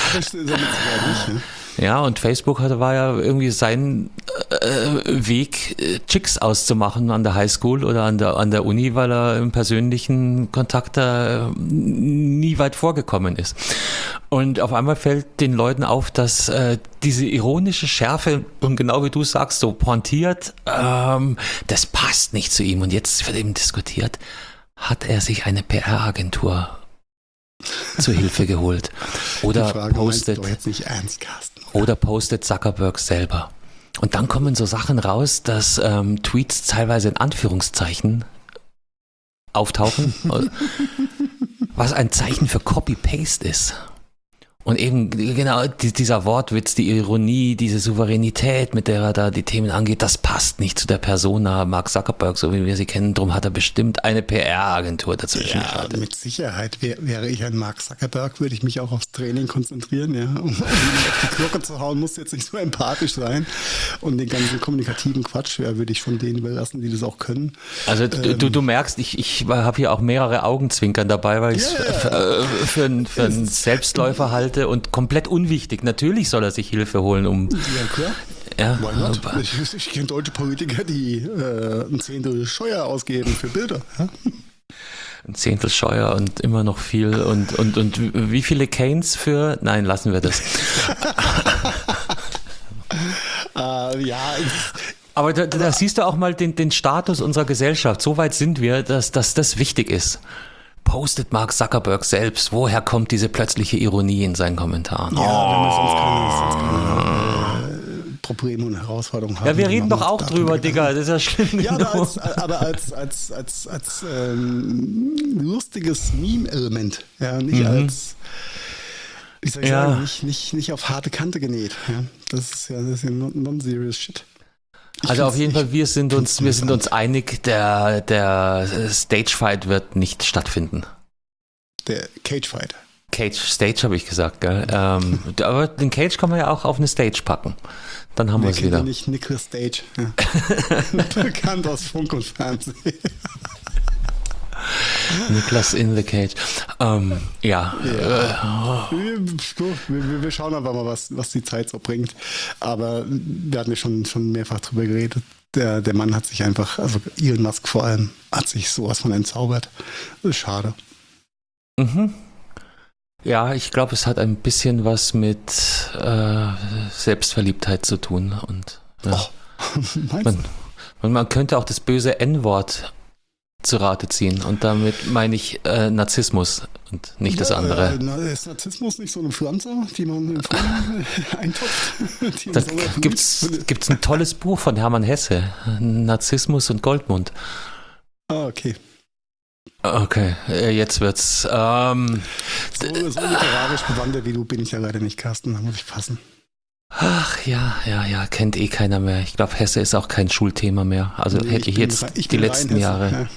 Ja, und Facebook hatte, war ja irgendwie sein äh, Weg, äh, Chicks auszumachen an der Highschool oder an der, an der Uni, weil er im persönlichen Kontakt da äh, nie weit vorgekommen ist. Und auf einmal fällt den Leuten auf, dass äh, diese ironische Schärfe, und genau wie du sagst, so pointiert, ähm, das passt nicht zu ihm. Und jetzt wird eben diskutiert, hat er sich eine P R-Agentur zu Hilfe geholt? Oder Die Frage postet... doch jetzt nicht ernst, Carsten. Oder postet Zuckerberg selber. Und dann kommen so Sachen raus, dass ähm, Tweets teilweise in Anführungszeichen auftauchen, was ein Zeichen für Copy-Paste ist. Und eben genau dieser Wortwitz, die Ironie, diese Souveränität, mit der er da die Themen angeht, das passt nicht zu der Persona Mark Zuckerberg, so wie wir sie kennen. Drum hat er bestimmt eine P R-Agentur dazwischen. Ja, mit Sicherheit. Wär, wäre ich ein Mark Zuckerberg, würde ich mich auch aufs Training konzentrieren. Ja. Um auf die Glocke zu hauen, muss jetzt nicht so empathisch sein. Und den ganzen kommunikativen Quatsch ja, würde ich von denen überlassen, die das auch können. Also ähm, du, du merkst, ich, ich habe hier auch mehrere Augenzwinkern dabei, weil ich es yeah. für, für, für, für einen Selbstläufer halte. Und komplett unwichtig. Natürlich soll er sich Hilfe holen, um... Ja, klar. Ja, Why ich ich kenne deutsche Politiker, die äh, ein Zehntel Steuer ausgeben für Bilder. Ja? Ein Zehntel Steuer und immer noch viel. Und, und, und wie viele Canes für... Nein, lassen wir das. äh, ja... Aber da, da siehst du auch mal den, den Status unserer Gesellschaft. So weit sind wir, dass, dass das wichtig ist. Postet Mark Zuckerberg selbst. Woher kommt diese plötzliche Ironie in seinen Kommentaren? Ja, oh. wenn wir sonst keine, sonst keine äh, Probleme und Herausforderungen haben. Ja, wir reden doch auch drüber, Digga. Das ist ja schlimm. Ja, aber als, aber als, als, als, als ähm, lustiges Meme-Element. Ja, nicht mhm. als wie soll ich Ja. sagen, nicht, nicht, nicht auf harte Kante genäht. Ja? Das ist ja, das ist ja non- non-serious shit. Ich Also auf find's- jeden ich Fall, wir sind uns, find's wir sind uns interessant. einig, der, der Stagefight wird nicht stattfinden. Der Cagefight. Cage, Stage habe ich gesagt, gell? Ähm, aber den Cage kann man ja auch auf eine Stage packen. Dann haben wir Wer es kennt wieder. ihn nicht? Nicolas Stage. Ja. Bekannt aus Funk und Fernsehen. Niklas in the Cage. Ähm, ja. Ja. Wir, wir, wir schauen einfach mal, was, was die Zeit so bringt. Aber wir hatten ja schon, schon mehrfach drüber geredet. Der, der Mann hat sich einfach, also Elon Musk vor allem, hat sich sowas von entzaubert. Das ist schade. Äh, mhm. Ja, ich glaube, es hat ein bisschen was mit äh, Selbstverliebtheit zu tun. Und ja. Oh, meinst man, du? man, man könnte auch das böse N-Wort zu Rate ziehen. Und damit meine ich äh, Narzissmus und nicht das Ja, andere. äh, na, ist Narzissmus nicht so eine Pflanze, die man im Frühling eintopft? Die im Da Sommer blüht? gibt's, gibt's ein tolles Buch von Hermann Hesse, Narzissmus und Goldmund. Ah, okay. Okay, äh, jetzt wird's. Ähm, So, so literarisch bewandert wie du bin ich ja leider nicht, Carsten. Da muss ich passen. ach ja, ja, ja, kennt eh keiner mehr. Ich glaube, Hesse ist auch kein Schulthema mehr. Also Nee, hätte ich bin jetzt rein- ich die bin letzten rein Jahre.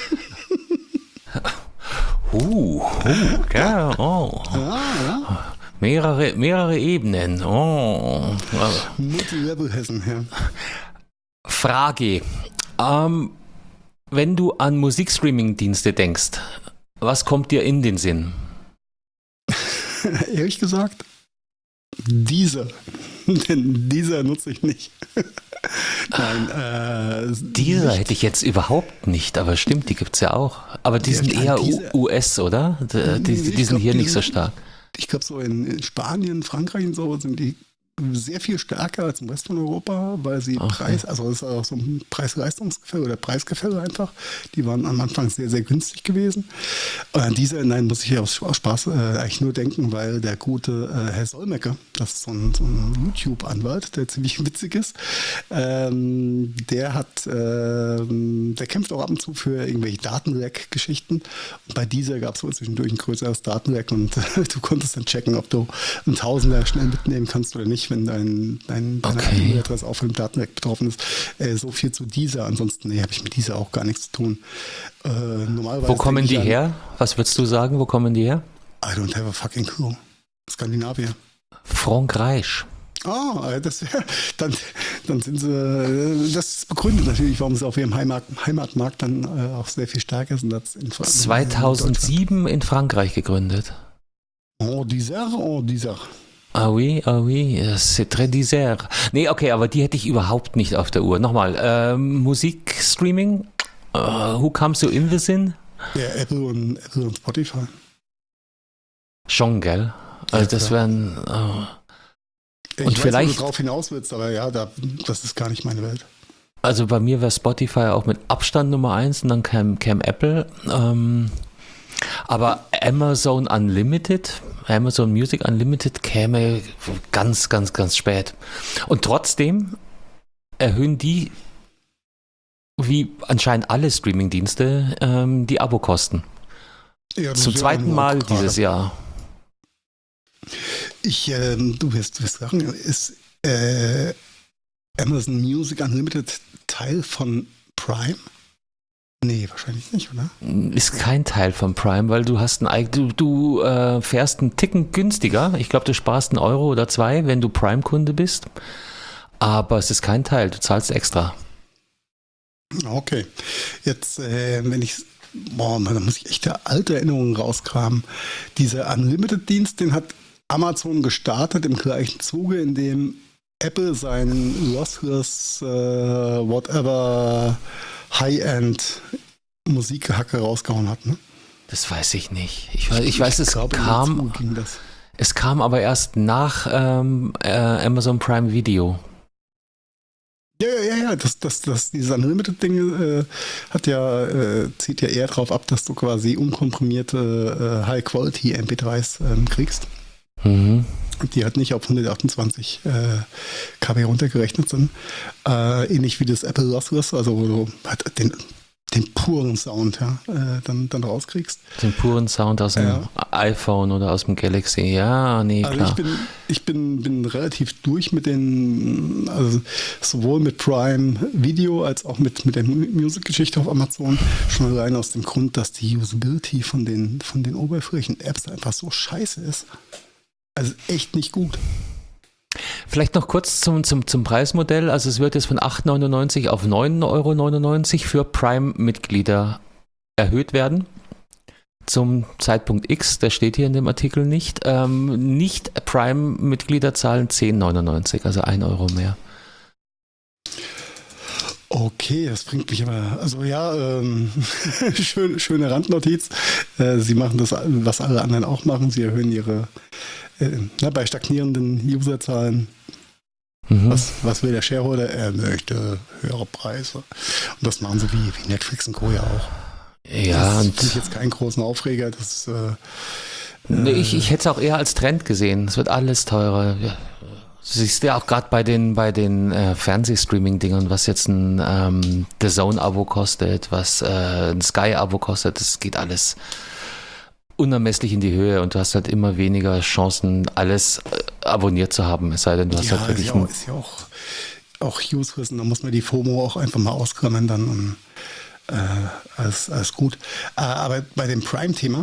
Ja. Uh, uh, ja, oh. Ah, ja. Mehrere, mehrere Ebenen. Oh. Multilevel Hessen, ja. Frage. Ähm, wenn du an Musikstreaming-Dienste denkst, was kommt dir in den Sinn? Ehrlich gesagt, dieser. Denn dieser nutze ich nicht. Nein, äh, Dieser nicht. hätte ich jetzt überhaupt nicht, aber stimmt, die gibt's ja auch. Aber die Ja, sind ja, eher U- diese- U S, oder? Die, die, Ich die sind glaub, hier die nicht so sind- stark. Ich glaube, so in, in Spanien, Frankreich und so sind die sehr viel stärker als im Rest von Europa, weil sie Okay. Preis, also es ist auch so ein Preis-Leistungsgefälle oder Preisgefälle einfach. Die waren am Anfang sehr, sehr günstig gewesen. Und an diese, nein, muss ich aus, aus Spaß äh, eigentlich nur denken, weil der gute äh, Herr Solmecke, das ist so ein, so ein YouTube-Anwalt, der ziemlich witzig ist, ähm, der hat, ähm, der kämpft auch ab und zu für irgendwelche Datenleck-Geschichten. Und bei dieser gab es wohl zwischendurch ein größeres Datenleck und äh, du konntest dann checken, ob du einen Tausender schnell mitnehmen kannst oder nicht, wenn dein, dein, deine Okay. E-Mail-Adresse auch von dem Datenleck betroffen ist. Äh, so viel zu dieser. Ansonsten, nee, habe ich mit dieser auch gar nichts zu tun. Äh, normalerweise Wo kommen denke die ich an- her? Was würdest du sagen? Wo kommen die her? I don't have a fucking clue. Skandinavier. Frankreich. Ah, das wär, dann, dann sind sie, äh, das begründet natürlich, warum sie auf ihrem Heimat, Heimatmarkt dann äh, auch sehr viel stärker sind als in, in Deutschland. zweitausendsieben in Frankreich gegründet. Oh, dieser, oh, dieser. Ah oui, ah oui, c'est très dessert. Nee, okay, aber die hätte ich überhaupt nicht auf der Uhr. Nochmal, ähm, Musikstreaming, äh, who comes you in the Sinn? Ja, Apple und, Apple und Spotify. Schon, gell? Also Ja, das klar. wären... Oh. Ich Und weiß, vielleicht- wo du drauf hinaus willst, aber ja, da, das ist gar nicht meine Welt. Also bei mir wäre Spotify auch mit Abstand Nummer eins und dann kam, kam Apple. Ähm, aber Amazon Unlimited, Amazon Music Unlimited käme ganz, ganz, ganz spät. Und trotzdem erhöhen die, wie anscheinend alle Streamingdienste, ähm, die Abokosten. Ja, das Zum ist ja zweiten nur Mal gerade. dieses Jahr. Ich, ähm, du wirst, du wirst sagen, ist äh, Amazon Music Unlimited Teil von Prime? Nee, wahrscheinlich nicht, oder? Ist kein Teil von Prime, weil du hast ein eig- du, du äh, fährst einen Ticken günstiger. Ich glaube, du sparst einen Euro oder zwei, wenn du Prime-Kunde bist. Aber es ist kein Teil, du zahlst extra. Okay. Jetzt, äh, wenn ich, boah, man, da muss ich echt alte Erinnerungen rauskramen. Dieser Unlimited-Dienst, den hat Amazon gestartet im gleichen Zuge, in dem Apple seinen lossless, äh, whatever, High-End Musikhacke rausgehauen hat, ne? Das weiß ich nicht. Ich weiß, ich weiß es glaube, im kam, Zuge ging das. es kam aber erst nach ähm, äh, Amazon Prime Video. Ja, ja, ja, ja, das, das, das, dieses Unlimited-Ding äh, hat ja, äh, zieht ja eher darauf ab, dass du quasi unkomprimierte äh, High-Quality-M P dreis ähm, kriegst. Mhm. Die halt nicht auf hundertachtundzwanzig äh, K B runtergerechnet sind. Äh, ähnlich wie das Apple Lossless, also wo du halt den, den puren Sound ja, äh, dann, dann rauskriegst. Den puren Sound aus dem Ja. iPhone oder aus dem Galaxy, ja, nee, Also klar. ich bin, ich bin, bin relativ durch mit den, also sowohl mit Prime Video als auch mit, mit der Mu- Music-Geschichte auf Amazon. Schon allein aus dem Grund, dass die Usability von den, von den Oberflächen-Apps einfach so scheiße ist. Also echt nicht gut. Vielleicht noch kurz zum, zum, zum Preismodell. Also es wird jetzt von acht Euro neunundneunzig auf neun Euro neunundneunzig für Prime-Mitglieder erhöht werden. Zum Zeitpunkt X, der steht hier in dem Artikel nicht. Ähm, Nicht-Prime-Mitglieder zahlen zehn Euro neunundneunzig, also ein Euro mehr. Okay, das bringt mich aber, also ja, ähm, schön, schöne Randnotiz. Äh, Sie machen das, was alle anderen auch machen. Sie erhöhen ihre, äh, na, bei stagnierenden Userzahlen. Mhm. Was, was will der Shareholder? Er möchte höhere Preise. Und das machen sie wie, wie Netflix und Co. ja auch. Ja, das und finde ich jetzt keinen großen Aufreger. Das, äh, nee, ich, ich hätte es auch eher als Trend gesehen. Es wird alles teurer. Ja. Siehst du ja auch gerade bei den, bei den äh, Fernsehstreaming-Dingern, was jetzt ein ähm, The Zone-Abo kostet, was äh, ein Sky-Abo kostet, das geht alles unermesslich in die Höhe und du hast halt immer weniger Chancen, alles äh, abonniert zu haben, es sei denn, du hast ja, halt ist wirklich ja ein, auch, ist ja auch, auch useless und da muss man die FOMO auch einfach mal ausklammern dann und äh, alles, alles gut. Äh, aber bei dem Prime-Thema,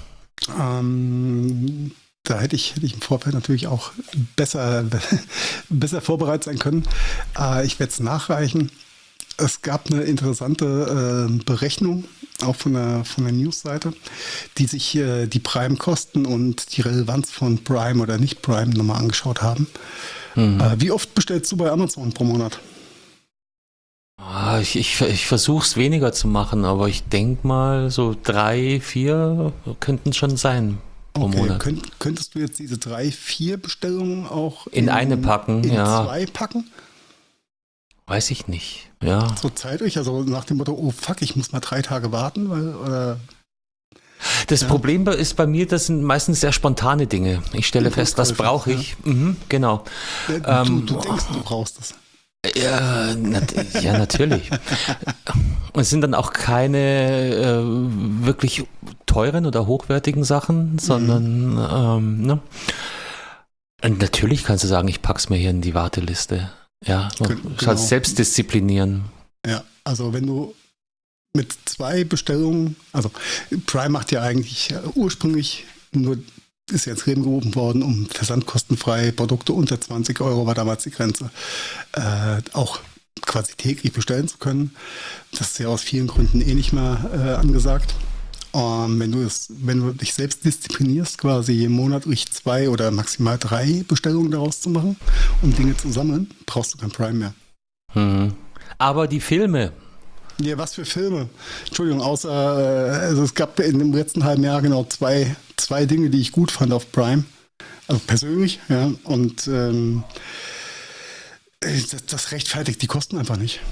ähm, da hätte ich, hätte ich im Vorfeld natürlich auch besser, besser vorbereitet sein können. Äh, ich werde es nachreichen. Es gab eine interessante äh, Berechnung, auch von der, von der News-Seite, die sich äh, die Prime-Kosten und die Relevanz von Prime oder nicht Prime nochmal angeschaut haben. Mhm. Äh, wie oft bestellst du bei Amazon pro Monat? Ah, ich, ich, ich versuche es weniger zu machen, aber ich denke mal, so drei, vier könnten schon sein pro Okay, Monat. könnt, könntest du jetzt diese drei, vier Bestellungen auch In eine packen, in ja. zwei packen? Weiß ich nicht, ja. So zeitlich, also nach dem Motto, oh fuck, ich muss mal drei Tage warten, weil, oder Das Ja. Problem ist bei mir, das sind meistens sehr spontane Dinge. Ich stelle fest, das Impulskäufe, brauche ich. Mhm, genau. äh, du, Ähm, du denkst, du brauchst es. Ja, nat ja, natürlich. Und es sind dann auch keine äh, wirklich teuren oder hochwertigen Sachen, sondern ähm, ne? Und natürlich kannst du sagen, ich pack's mir hier in die Warteliste. Ja, man Gen- muss genau. halt selbst disziplinieren. Ja, also wenn du mit zwei Bestellungen, also Prime macht ja eigentlich äh, ursprünglich nur, ist ja ins Leben gerufen worden, um versandkostenfreie Produkte unter zwanzig Euro war damals die Grenze, äh, auch quasi täglich bestellen zu können. Das ist ja aus vielen Gründen eh nicht mehr äh, angesagt. Ähm, wenn du es, wenn du dich selbst disziplinierst, quasi monatlich zwei oder maximal drei Bestellungen daraus zu machen, um Dinge zu sammeln, brauchst du kein Prime mehr. Mhm. Aber die Filme, Ja, was für Filme? Entschuldigung, außer, äh, also es gab in dem letzten halben Jahr genau zwei, zwei Dinge, die ich gut fand auf Prime. Also persönlich, ja. Und ähm, das, das rechtfertigt die Kosten einfach nicht.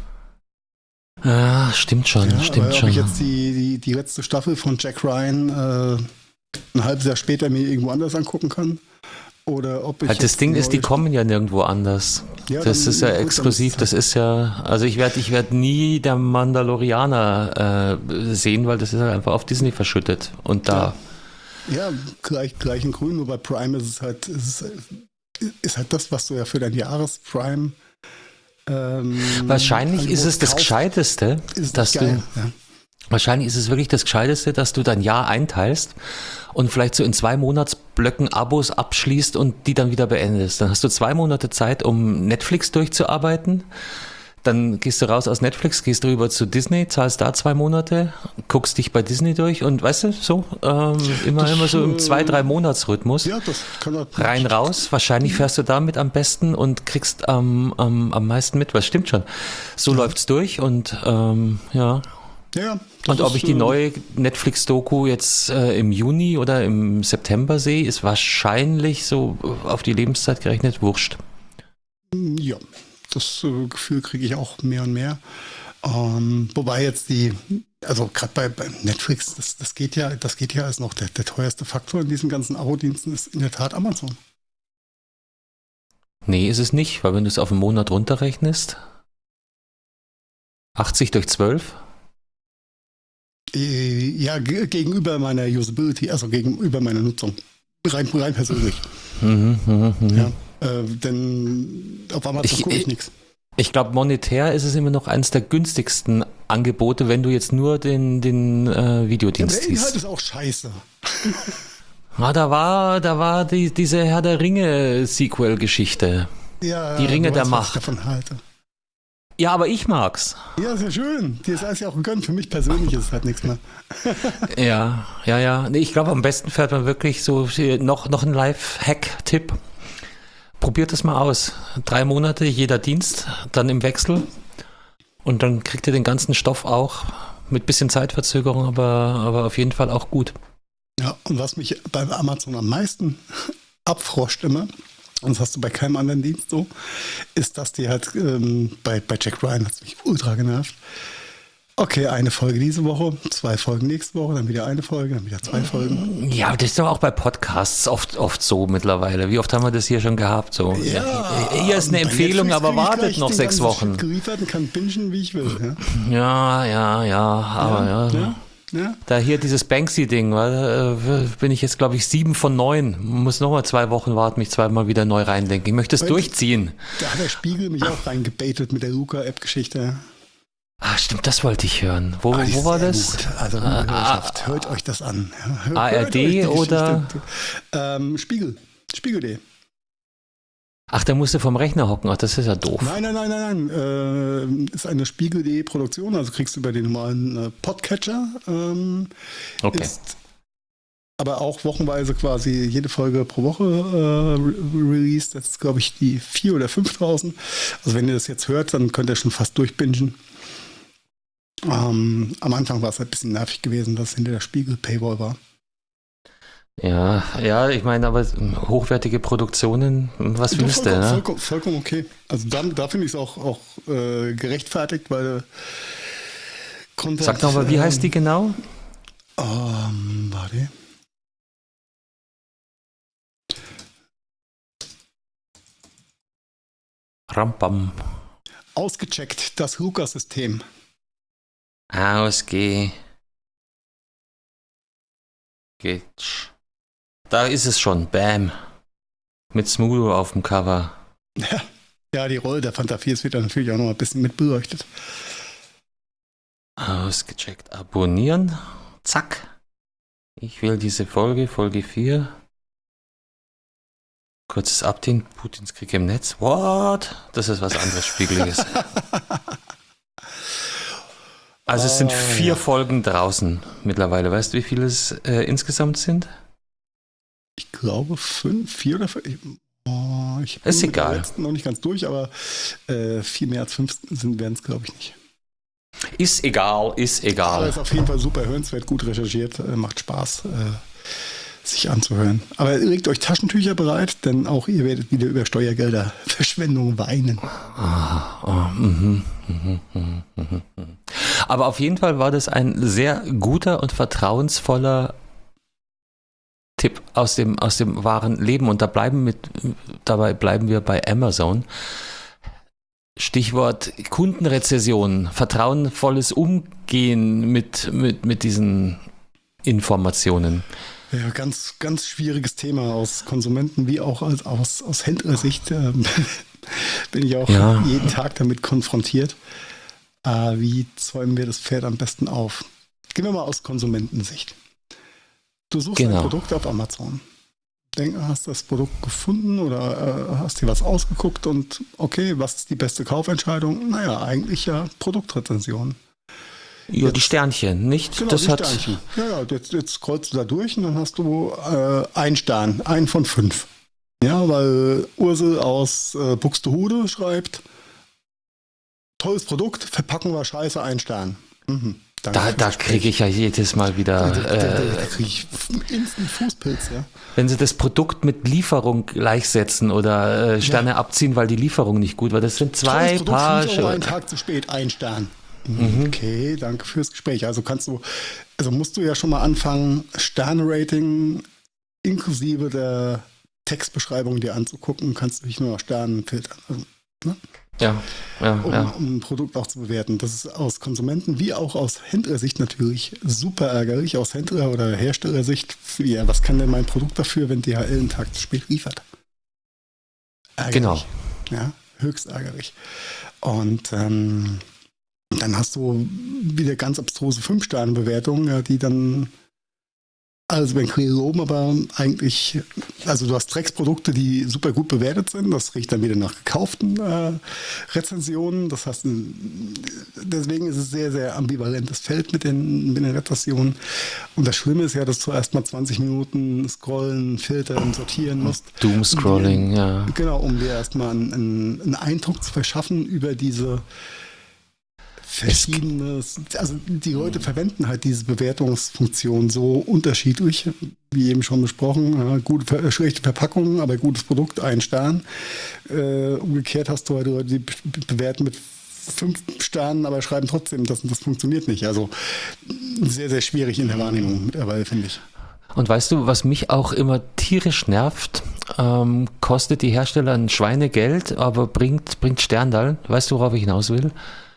ja, stimmt schon, Ja, stimmt aber ob schon. ich jetzt die, die, die letzte Staffel von Jack Ryan äh, ein halbes Jahr später mir irgendwo anders angucken kann. Oder ob ich Halt das jetzt Ding ist, die neue- kommen ja nirgendwo anders. Ja, Das dann- ist ja gut, dann exklusiv, ist- das ist ja, also ich werde ich werd nie der Mandalorianer äh, sehen, weil das ist ja einfach auf Disney verschüttet. Und da, Ja, gleich, gleich in grün, nur bei Prime ist es halt, ist, es, ist halt das, was du ja für dein Jahresprime ähm, wahrscheinlich ist Angebot es das kaufst, Gescheiteste, ist dass geil. du, Ja. wahrscheinlich ist es wirklich das Gescheiteste, dass du dein Jahr einteilst und vielleicht so in zwei Monatsblöcken Abos abschließt und die dann wieder beendest. Dann hast du zwei Monate Zeit, um Netflix durchzuarbeiten. Dann gehst du raus aus Netflix, gehst rüber zu Disney, zahlst da zwei Monate, guckst dich bei Disney durch und weißt du, so ähm, immer, Das, immer so im äh, zwei-, drei Monatsrhythmus. ja, das kann er. Rein, raus. Wahrscheinlich fährst du damit am besten und kriegst am am am meisten mit. Was stimmt schon. So läuft's durch und ähm, ja. Ja, ja, das Und ob ist, ich die äh, neue Netflix-Doku jetzt äh, im Juni oder im September sehe, ist wahrscheinlich so auf die Lebenszeit gerechnet wurscht. Ja, das äh, Gefühl kriege ich auch mehr und mehr. Ähm, wobei jetzt die, also gerade bei, bei Netflix, das, das geht ja, das geht ja als noch der, der teuerste Faktor in diesen ganzen Abo-Diensten ist in der Tat Amazon. Nee, ist es nicht, weil wenn du es auf einen Monat runterrechnest, achtzig durch zwölf, Äh, Ja, g- gegenüber meiner Usability, also gegenüber meiner Nutzung. Rein, rein persönlich. Mhm, mhm, mhm. Ja. Äh, denn auf Amazon Ich- gucke ich ich- nichts. Ich glaube, monetär ist es immer noch eines der günstigsten Angebote, wenn du jetzt nur den, den äh, Ja, aber Videodienst der Inhalt siehst. ist auch scheiße. Ah, da war, da war die, diese Herr der Ringe-Sequel-Geschichte. Ja, Die Ringe du der weißt, was Macht. ich davon halte. Ja, aber ich mag's. Ja, sehr schön. Dir ist alles ja auch gegönnt. Für mich persönlich ist es halt nichts mehr. Ja, ja, ja. Nee, ich glaube, am besten fährt man wirklich so äh, noch, noch ein Live-Hack-Tipp. Probiert es mal aus. Drei Monate jeder Dienst, dann im Wechsel. Und dann kriegt ihr den ganzen Stoff auch mit bisschen Zeitverzögerung, aber, aber auf jeden Fall auch gut. Ja, und was mich bei Amazon am meisten abfroscht immer, und das hast du bei keinem anderen Dienst so, ist, dass die halt ähm, bei, bei Jack Ryan hat es mich ultra genervt. Okay, eine Folge diese Woche, zwei Folgen nächste Woche, dann wieder eine Folge, dann wieder zwei Folgen. Ja, aber das ist doch auch bei Podcasts oft, oft so mittlerweile. Wie oft haben wir das hier schon gehabt? So, ja, hier ist eine bei Empfehlung, Netflix aber krieg ich wartet gleich noch den sechs ganzen Wochen. Shit geliefert und kann bingen, wie ich will. Ja, Ja, ja, ja, aber ja. ja, ja. Da hier dieses Banksy-Ding, äh, bin ich jetzt, glaube ich, sieben von neun. Muss nochmal zwei Wochen warten, mich zweimal wieder neu reindenken. Ich möchte es Weil- durchziehen. Da hat der Spiegel mich auch reingebaitet mit der Luca-App-Geschichte. Ah, stimmt, das wollte ich hören. Wo, Ah, die wo ist war sehr das? gut. Also, liebe Hörerschaft, hört euch das an. Ja, hört, A R D hört euch die oder- Geschichte. Ähm, Spiegel. Spiegel.de. Ach, der musste vom Rechner hocken. Ach, das ist ja doof. Nein, nein, nein, nein, nein. Äh, ist eine Spiegel.de Produktion, also kriegst du über den normalen äh, Podcatcher. Ähm, Okay. Ist aber auch wochenweise quasi jede Folge pro Woche äh, re released. Jetzt ist, glaube ich, die vier oder fünf draußen. Also wenn ihr das jetzt hört, dann könnt ihr schon fast durchbingen. Ähm, am Anfang war es halt ein bisschen nervig gewesen, dass es hinter der Spiegel Paywall war. Ja, ja, ich meine, aber hochwertige Produktionen, was Doch, willst du, vollkommen, ne? vollkommen, vollkommen okay. Also da, da finde ich es auch, auch äh, gerechtfertigt, weil Content, Sag doch mal, wie heißt die genau? Ähm, warte. Rampam. Ausgecheckt, das Luca-System. Ausgeh. Geht. Da ist es schon. Bam. Mit Smudo auf dem Cover. Ja, ja, die Rolle der Fanta vier wird dann natürlich auch noch ein bisschen mit beleuchtet. Ausgecheckt. Abonnieren. Zack. Ich will diese Folge, Folge vier. Kurzes Update. Putins Krieg im Netz. What? Das ist was anderes Spiegeliges. Also es sind Oh, vier ja. Folgen draußen mittlerweile. Weißt du, wie viele es äh, insgesamt sind? Ich glaube fünf, vier oder fünf. Oh, ich bin Ist mit der egal. letzten noch nicht ganz durch, aber äh, viel mehr als fünf sind werden es, glaube ich, nicht. Ist egal, ist Aber egal. ist auf jeden Fall super hörenswert, gut recherchiert, äh, macht Spaß, äh, sich anzuhören. Aber legt euch Taschentücher bereit, denn auch ihr werdet wieder über Steuergelder Verschwendung weinen. Ah, oh, mhm, mhm, mhm, mhm, mhm. Aber auf jeden Fall war das ein sehr guter und vertrauensvoller Tipp aus dem, aus dem wahren Leben. Und da bleiben mit, dabei bleiben wir bei Amazon. Stichwort Kundenrezession, vertrauensvolles Umgehen mit, mit, mit diesen Informationen. Ja, ganz, ganz schwieriges Thema aus Konsumenten- wie auch als, aus, aus Händlersicht. Ähm, bin ich auch Ja. jeden Tag damit konfrontiert. Äh, wie zäumen wir das Pferd am besten auf? Gehen wir mal aus Konsumentensicht. Du suchst Genau. ein Produkt auf Amazon. Denk, hast das Produkt gefunden oder äh, hast dir was ausgeguckt und okay, was ist die beste Kaufentscheidung? Naja, eigentlich ja Produktrezension. Ja, die Jetzt- Sternchen, nicht? Genau, das die hat, Sternchen. Ja, ja, jetzt, jetzt scrollst du da durch und dann hast du äh, einen Stern, einen von fünf. Ja, weil Ursel aus äh, Buxtehude schreibt, tolles Produkt, Verpackung war scheiße, ein Stern. Mhm, danke da, fürs da Gespräch. kriege ich ja jedes Mal Da, wieder, da, da, äh, da kriege ich instant Fußpilz, ja. wenn sie das Produkt mit Lieferung gleichsetzen oder äh, Sterne Ja. abziehen, weil die Lieferung nicht gut war. Das sind zwei Tolles Paar. Produkt, Lieferung einen Tag zu spät, ein Stern. Mhm. Okay, danke fürs Gespräch. Also kannst du, also musst du ja schon mal anfangen, Sterne-Rating inklusive der Textbeschreibung dir anzugucken, kannst du nicht nur nach Sternen filtern. Also, ne? Ja, ja, um, ja. um ein Produkt auch zu bewerten. Das ist aus Konsumenten- wie auch aus Händlersicht natürlich super ärgerlich. Aus Händler- oder Herstellersicht, ja, was kann denn mein Produkt dafür, wenn D H L einen Tag zu spät liefert? Ärgerlich. Genau. Ja, höchst ärgerlich. Und ähm, dann hast du wieder ganz abstruse fünf-Sterne-Bewertungen, ja, die dann alles über den Quere loben, aber eigentlich, also du hast Drecksprodukte, die super gut bewertet sind, das riecht dann wieder nach gekauften äh, Rezensionen, das heißt, deswegen ist es sehr, sehr ambivalentes Feld mit den, mit den Rezensionen. Und das Schlimme ist ja, dass du erst mal zwanzig Minuten scrollen, filtern, sortieren musst. Doomscrolling, um dir, ja. Genau, um dir erstmal einen, einen, einen Eindruck zu verschaffen über diese verschiedenes, also die Leute verwenden halt diese Bewertungsfunktion so unterschiedlich, wie eben schon besprochen, ja, gute, schlechte Verpackungen, aber gutes Produkt, ein Stern. Äh, umgekehrt hast du halt Leute, die bewerten mit fünf Sternen, aber schreiben trotzdem, das, das funktioniert nicht. Also sehr, sehr schwierig in der Wahrnehmung mittlerweile, finde ich. Und weißt du, was mich auch immer tierisch nervt, ähm, kostet die Hersteller ein Schweinegeld, aber bringt, bringt Sterndal. Weißt du, worauf ich hinaus will?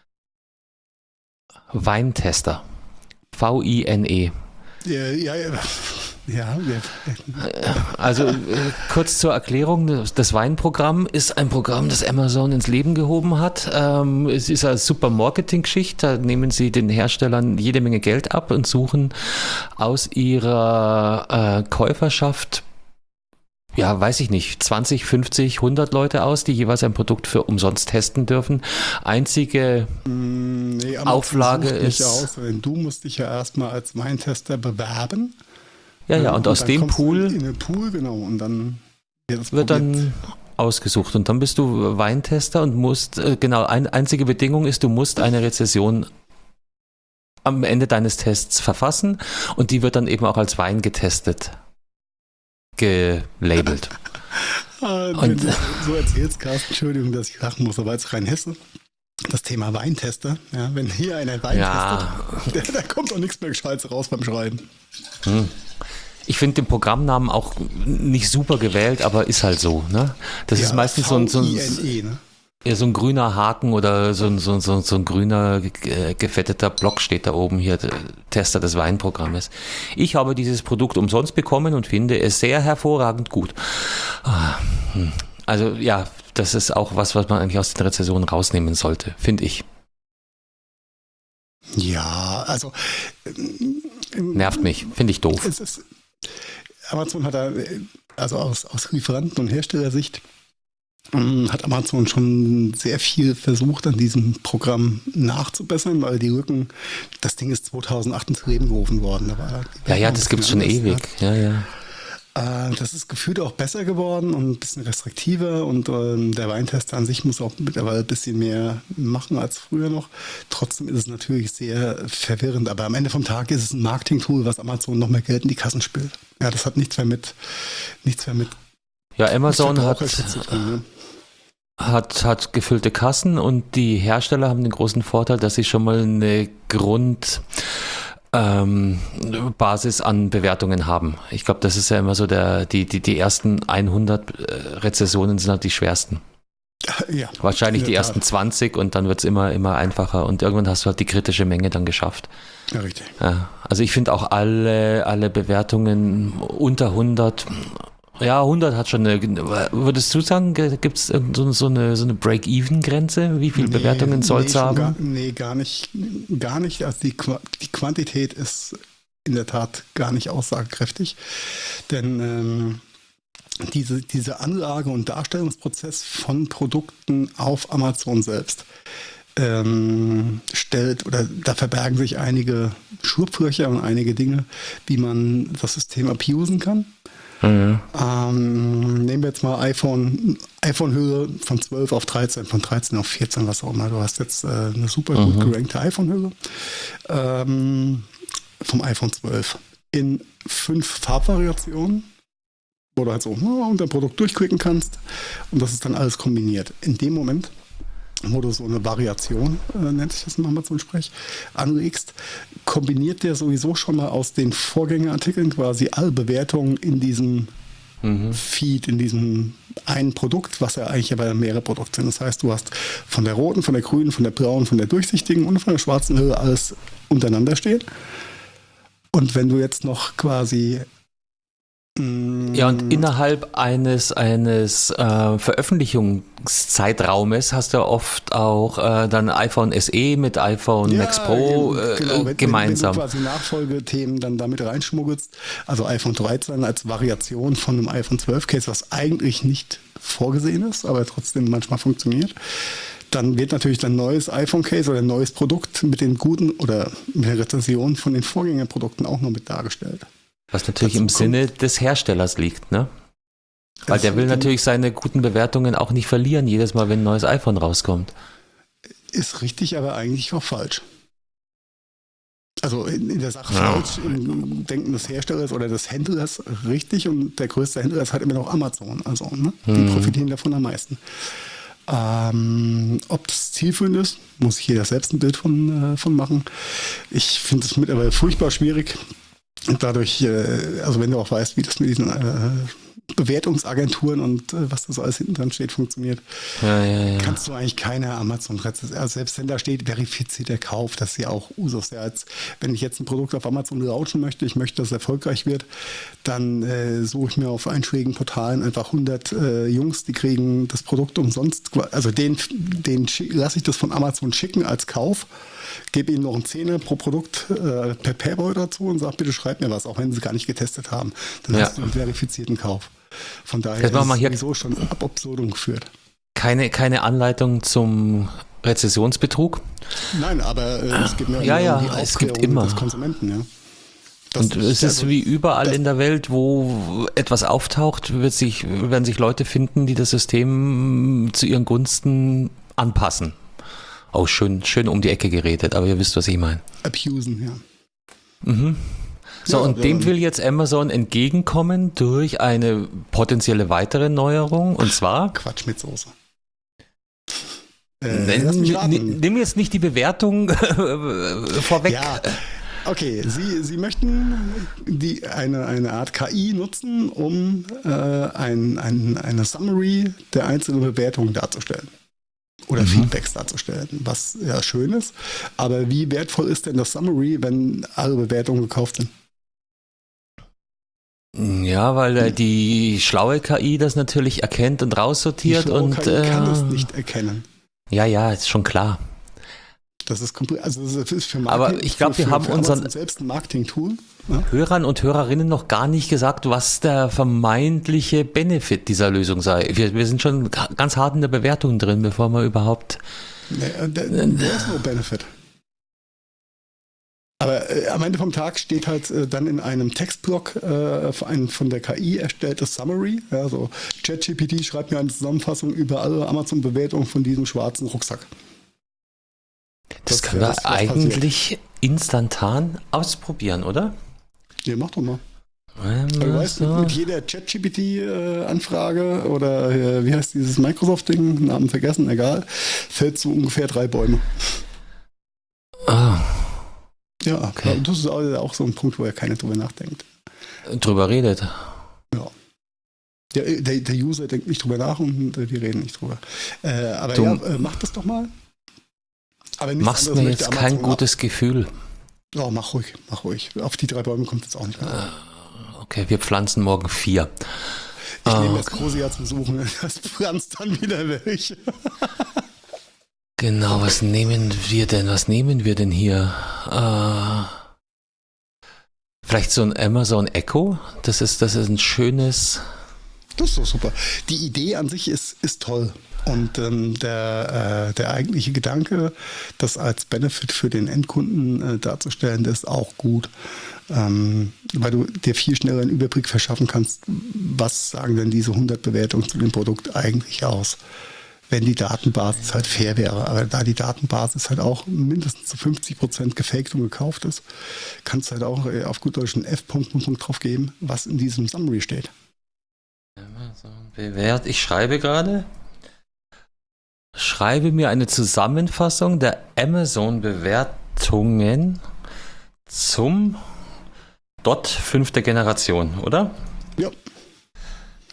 Weintester. V I N E. Ja, ja, ja. Ja, ja. Also äh, kurz zur Erklärung, das Weinprogramm ist ein Programm, das Amazon ins Leben gehoben hat. Ähm, es ist eine super Marketing-Geschichte, da nehmen sie den Herstellern jede Menge Geld ab und suchen aus ihrer äh, Käuferschaft, ja, weiß ich nicht, zwanzig, fünfzig, hundert Leute aus, die jeweils ein Produkt für umsonst testen dürfen. Einzige nee, Auflage ist... Aus, du musst dich ja erstmal als Weintester bewerben. Ja, ja, und, und aus dem Pool, in den Pool, genau, und dann wird, wird dann ausgesucht und dann bist du Weintester und musst, äh, genau, ein, einzige Bedingung ist, du musst eine Rezension am Ende deines Tests verfassen und die wird dann eben auch als Wein getestet, gelabelt. ah, und du so erzählst, Carsten, Entschuldigung, dass ich lachen muss, aber als Rheinhesse, das Thema Weintester, ja, wenn hier einer Wein ja. testet, da kommt doch nichts mehr Gescheites raus beim Schreiben. Hm. Ich finde den Programmnamen auch nicht super gewählt, aber ist halt so. Ne? Das ja, ist meistens so ein, so, ein, ne? ja, so ein grüner Haken oder so ein, so, so, so ein grüner gefetteter Block steht da oben hier, Tester des Weinprogrammes. Ich habe dieses Produkt umsonst bekommen und finde es sehr hervorragend gut. Also ja, das ist auch was, was man eigentlich aus den Rezensionen rausnehmen sollte, finde ich. Ja, also nervt mich, finde ich doof. Es ist, Amazon hat da, also aus, aus Lieferanten- und Herstellersicht, hat Amazon schon sehr viel versucht, an diesem Programm nachzubessern, weil die Lücken, das Ding ist zweitausendacht ins Leben gerufen worden. Da war ja, ja, das gibt es schon ewig. Ja, ja. Das ist gefühlt auch besser geworden und ein bisschen restriktiver und ähm, der Weintester an sich muss auch mittlerweile ein bisschen mehr machen als früher noch. Trotzdem ist es natürlich sehr verwirrend, aber am Ende vom Tag ist es ein Marketing-Tool, was Amazon noch mehr Geld in die Kassen spült. Ja, das hat nichts mehr mit, nichts mehr mit. Ja, Amazon hat, tun, ne? hat, hat gefüllte Kassen und die Hersteller haben den großen Vorteil, dass sie schon mal eine Grund Ähm, Basis an Bewertungen haben. Ich glaube, das ist ja immer so, der, die, die, die ersten hundert Rezensionen sind halt die schwersten. Ja, wahrscheinlich die ersten zwanzig und dann wird es immer, immer einfacher und irgendwann hast du halt die kritische Menge dann geschafft. Ja, richtig. Ja, also ich finde auch alle, alle Bewertungen unter hundert, ja, hundert hat schon eine, würdest du sagen, gibt es so, so eine, so eine Break-Even-Grenze? Wie viele nee, Bewertungen soll es nee, haben? Gar, nee, gar nicht, gar nicht. Also die, die Quantität ist in der Tat gar nicht aussagekräftig. Denn ähm, diese, diese Anlage- und Darstellungsprozess von Produkten auf Amazon selbst ähm, stellt, oder da verbergen sich einige Schlupflöcher und einige Dinge, wie man das System abusen kann. Mhm. Ähm, nehmen wir jetzt mal iPhone, iPhone-Höhe von zwölf auf dreizehn, von dreizehn auf vierzehn, was auch immer. Du hast jetzt äh, eine super gut mhm. gerankte iPhone-Höhe ähm, vom iPhone zwölf in fünf Farbvariationen, wo du halt so oh, unter ein Produkt durchklicken kannst und das ist dann alles kombiniert. In dem Moment, wo du so eine Variation, äh, nennt sich das im Amazon-Sprech, anlegst, kombiniert der sowieso schon mal aus den Vorgängerartikeln quasi alle Bewertungen in diesem mhm. Feed in diesem einen Produkt, was ja eigentlich aber mehrere Produkte sind. Das heißt, du hast von der roten, von der grünen, von der braunen, von der durchsichtigen und von der schwarzen Hülle alles untereinander stehen. Und wenn du jetzt noch quasi ja, und innerhalb eines, eines äh, Veröffentlichungszeitraumes hast du oft auch äh, dann iPhone S E mit iPhone ja, Max Pro äh, genau, wenn, gemeinsam. Wenn du quasi Nachfolgethemen dann damit reinschmuggelst, also iPhone dreizehn als Variation von einem iPhone zwölf Case, was eigentlich nicht vorgesehen ist, aber trotzdem manchmal funktioniert, dann wird natürlich ein neues iPhone-Case oder ein neues Produkt mit den guten oder mit der Rezension von den Vorgängerprodukten auch noch mit dargestellt. Was natürlich im Sinne des Herstellers liegt, ne? Weil der will natürlich seine guten Bewertungen auch nicht verlieren, jedes Mal, wenn ein neues iPhone rauskommt. Ist richtig, aber eigentlich auch falsch. Also in, in der Sache ja. falsch, im Denken des Herstellers oder des Händlers richtig, und der größte Händler ist halt immer noch Amazon. Also ne? Die hm. profitieren davon am meisten. Ähm, ob das zielführend ist, muss sich jeder selbst ein Bild von, äh, von machen. Ich finde es mittlerweile furchtbar schwierig. Und dadurch, äh, also wenn du auch weißt, wie das mit diesen äh, Bewertungsagenturen und äh, was das alles hinten dran steht, funktioniert, ja, ja, ja. kannst du eigentlich keine Amazon-Rezension, also selbst wenn da steht, verifizierter Kauf, das ist ja auch Usus. Ja, als wenn ich jetzt ein Produkt auf Amazon launchen möchte, ich möchte, dass es erfolgreich wird, dann äh, suche ich mir auf einschlägigen Portalen einfach hundert äh, Jungs, die kriegen das Produkt umsonst, also den, den lasse ich das von Amazon schicken als Kauf, gebe ihnen noch einen Zehner pro Produkt äh, per Paypal dazu und sage, bitte schreib mir was, auch wenn sie gar nicht getestet haben. Dann ja. hast du einen verifizierten Kauf. Von daher ist es sowieso schon ab Absurdum geführt. Keine, keine Anleitung zum Rezessionsbetrug? Nein, aber äh, es gibt ja, ja, ja, um die es gibt immer. des Konsumenten. Ja. Das und es ist also, wie überall in der Welt, wo etwas auftaucht, wird sich, werden sich Leute finden, die das System zu ihren Gunsten anpassen. Auch schön, schön um die Ecke geredet, aber ihr wisst, was ich meine. Abusen, ja. Mhm. So, ja, und dem will jetzt Amazon entgegenkommen durch eine potenzielle weitere Neuerung, und zwar... Quatsch mit Soße. Äh, nimm, nimm jetzt nicht die Bewertung vorweg. Ja, okay, Sie, Sie möchten die, eine, eine Art K I nutzen, um äh, ein, ein, eine Summary der einzelnen Bewertungen darzustellen. Oder mhm. Feedbacks darzustellen, was ja schön ist. Aber wie wertvoll ist denn das Summary, wenn alle Bewertungen gekauft sind? Ja, weil äh, die schlaue K I das natürlich erkennt und raussortiert. Die schlaue und K I äh, kann es nicht erkennen. Ja, ja, ist schon klar. Das ist komplett, also das ist für Marketing. Aber ich glaube, wir haben für unseren selbst ein Marketing-Tool. Ja? Hörern und Hörerinnen noch gar nicht gesagt, was der vermeintliche Benefit dieser Lösung sei. Wir, wir sind schon ganz hart in der Bewertung drin, bevor wir überhaupt... Nee, there is no benefit. Aber äh, am Ende vom Tag steht halt äh, dann in einem Textblock äh, ein von der K I erstelltes Summary. Ja, so ChatGPT schreibt mir eine Zusammenfassung über alle Amazon-Bewertungen von diesem schwarzen Rucksack. Das, das können wir das, eigentlich passiert. instantan ausprobieren, oder? Ja, mach doch mal. Ähm, du weißt, so. mit jeder ChatGPT-Anfrage äh, oder äh, wie heißt dieses Microsoft-Ding, Namen vergessen, egal, fällt so ungefähr drei Bäume. Ah. Ja, okay. Das ist auch so ein Punkt, wo ja keiner drüber nachdenkt. Drüber redet. Ja. Der, der, der User denkt nicht drüber nach und die reden nicht drüber. Äh, aber du, ja, äh, mach das doch mal. Aber machst mir jetzt kein gutes ab. Gefühl. Ja, mach ruhig, mach ruhig. Auf die drei Bäume kommt es auch nicht mehr. Okay, wir pflanzen morgen vier. Ich ah, nehme das große Jahr zum Suchen, das pflanzt dann wieder welche. Genau, was nehmen wir denn? Was nehmen wir denn hier? Äh, vielleicht so ein Amazon Echo? Das ist, das ist ein schönes... Das ist doch super. Die Idee an sich ist, ist toll. Und ähm, der, äh, der eigentliche Gedanke, das als Benefit für den Endkunden äh, darzustellen, das ist auch gut. Ähm, weil du dir viel schneller einen Überblick verschaffen kannst, was sagen denn diese hundert Bewertungen zu dem Produkt eigentlich aus, wenn die Datenbasis halt fair wäre. Aber da die Datenbasis halt auch mindestens zu fünfzig Prozent gefaked und gekauft ist, kannst du halt auch auf gut Deutsch einen F-Punkt drauf geben, was in diesem Summary steht. Bewert, ich schreibe gerade. Schreibe mir eine Zusammenfassung der Amazon-Bewertungen zum Dot fünfte Generation, oder? Ja.